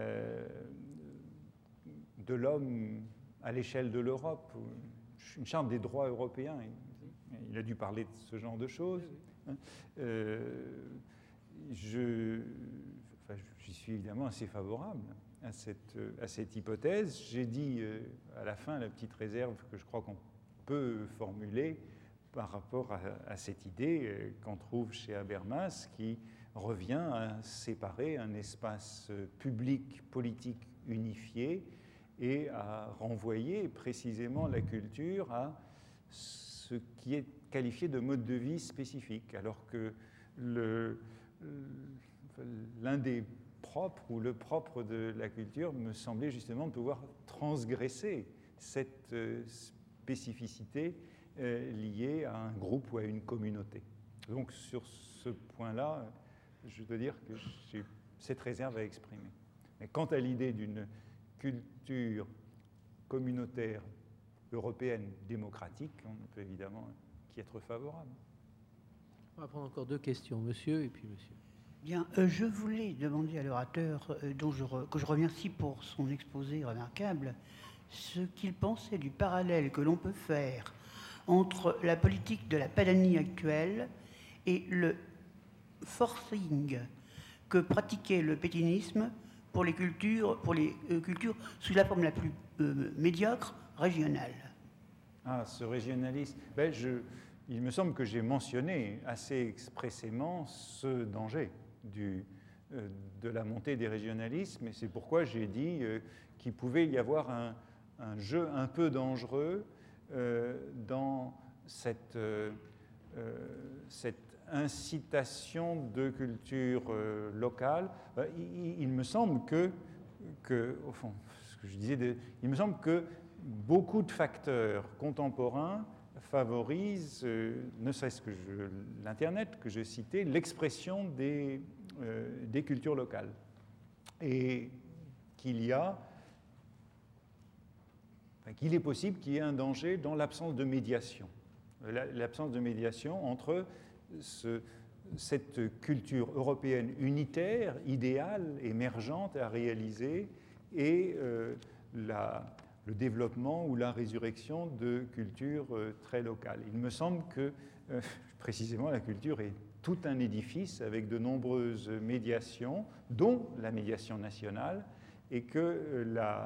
de l'homme à l'échelle de l'Europe, une charte des droits européens. Il a dû parler de ce genre de choses. J'y suis évidemment assez favorable à cette hypothèse. J'ai dit à la fin la petite réserve que je crois qu'on peut formuler par rapport à cette idée qu'on trouve chez Habermas, qui revient à séparer un espace public, politique unifié et à renvoyer précisément la culture à ce qui est qualifié de mode de vie spécifique, alors que l'un des propres ou le propre de la culture me semblait justement de pouvoir transgresser cette spécificité liée à un groupe ou à une communauté. Donc sur ce point-là, je dois dire que j'ai cette réserve à exprimer. Mais quant à l'idée d'une culture communautaire européenne démocratique, on ne peut évidemment qu'y être favorable. On va prendre encore deux questions, monsieur et puis monsieur. Bien, je voulais demander à l'orateur, que je remercie pour son exposé remarquable, ce qu'il pensait du parallèle que l'on peut faire entre la politique de la Padanie actuelle et le forcing que pratiquait le pétainisme pour les cultures sous la forme la plus médiocre, régionale. Ah, ce régionalisme, il me semble que j'ai mentionné assez expressément ce danger de la montée des régionalismes, et c'est pourquoi j'ai dit qu'il pouvait y avoir un jeu un peu dangereux dans cette incitation de culture locale. Il me semble que, au fond, ce que je disais, il me semble que beaucoup de facteurs contemporains favorisent, ne serait-ce que l'Internet que je citais, l'expression des cultures locales. Et qu'il est possible qu'il y ait un danger dans l'absence de médiation. L'absence de médiation entre cette culture européenne unitaire, idéale, émergente à réaliser, et le développement ou la résurrection de cultures très locales. Il me semble que, précisément, la culture est tout un édifice avec de nombreuses médiations, dont la médiation nationale, et que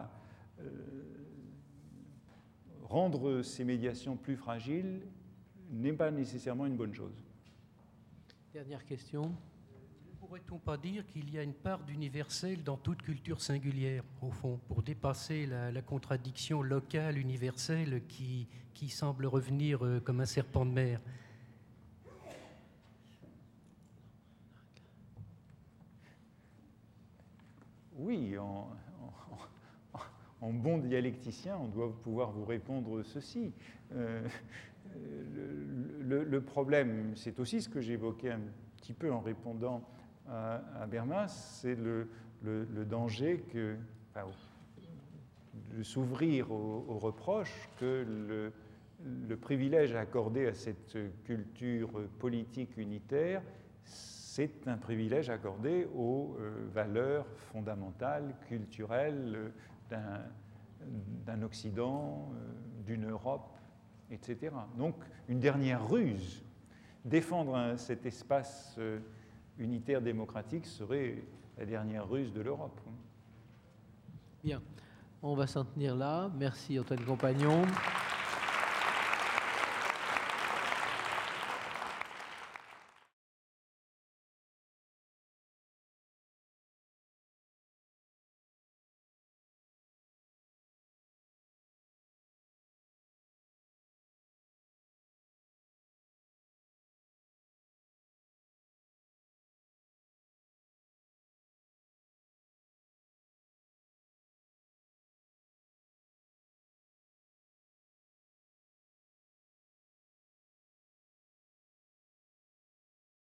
rendre ces médiations plus fragiles n'est pas nécessairement une bonne chose. Dernière question. Ne pourrait-on pas dire qu'il y a une part d'universel dans toute culture singulière, au fond, pour dépasser la contradiction locale universelle qui semble revenir comme un serpent de mer? Oui, en bon dialecticien, on doit pouvoir vous répondre ceci. Le problème, c'est aussi ce que j'évoquais un petit peu en répondant à Habermas, c'est le danger de s'ouvrir au reproche que le privilège accordé à cette culture politique unitaire, c'est un privilège accordé aux valeurs fondamentales, culturelles d'un Occident, d'une Europe, etc. Donc, une dernière ruse, défendre cet espace unitaire démocratique serait la dernière ruse de l'Europe. Bien. On va s'en tenir là. Merci Antoine Compagnon.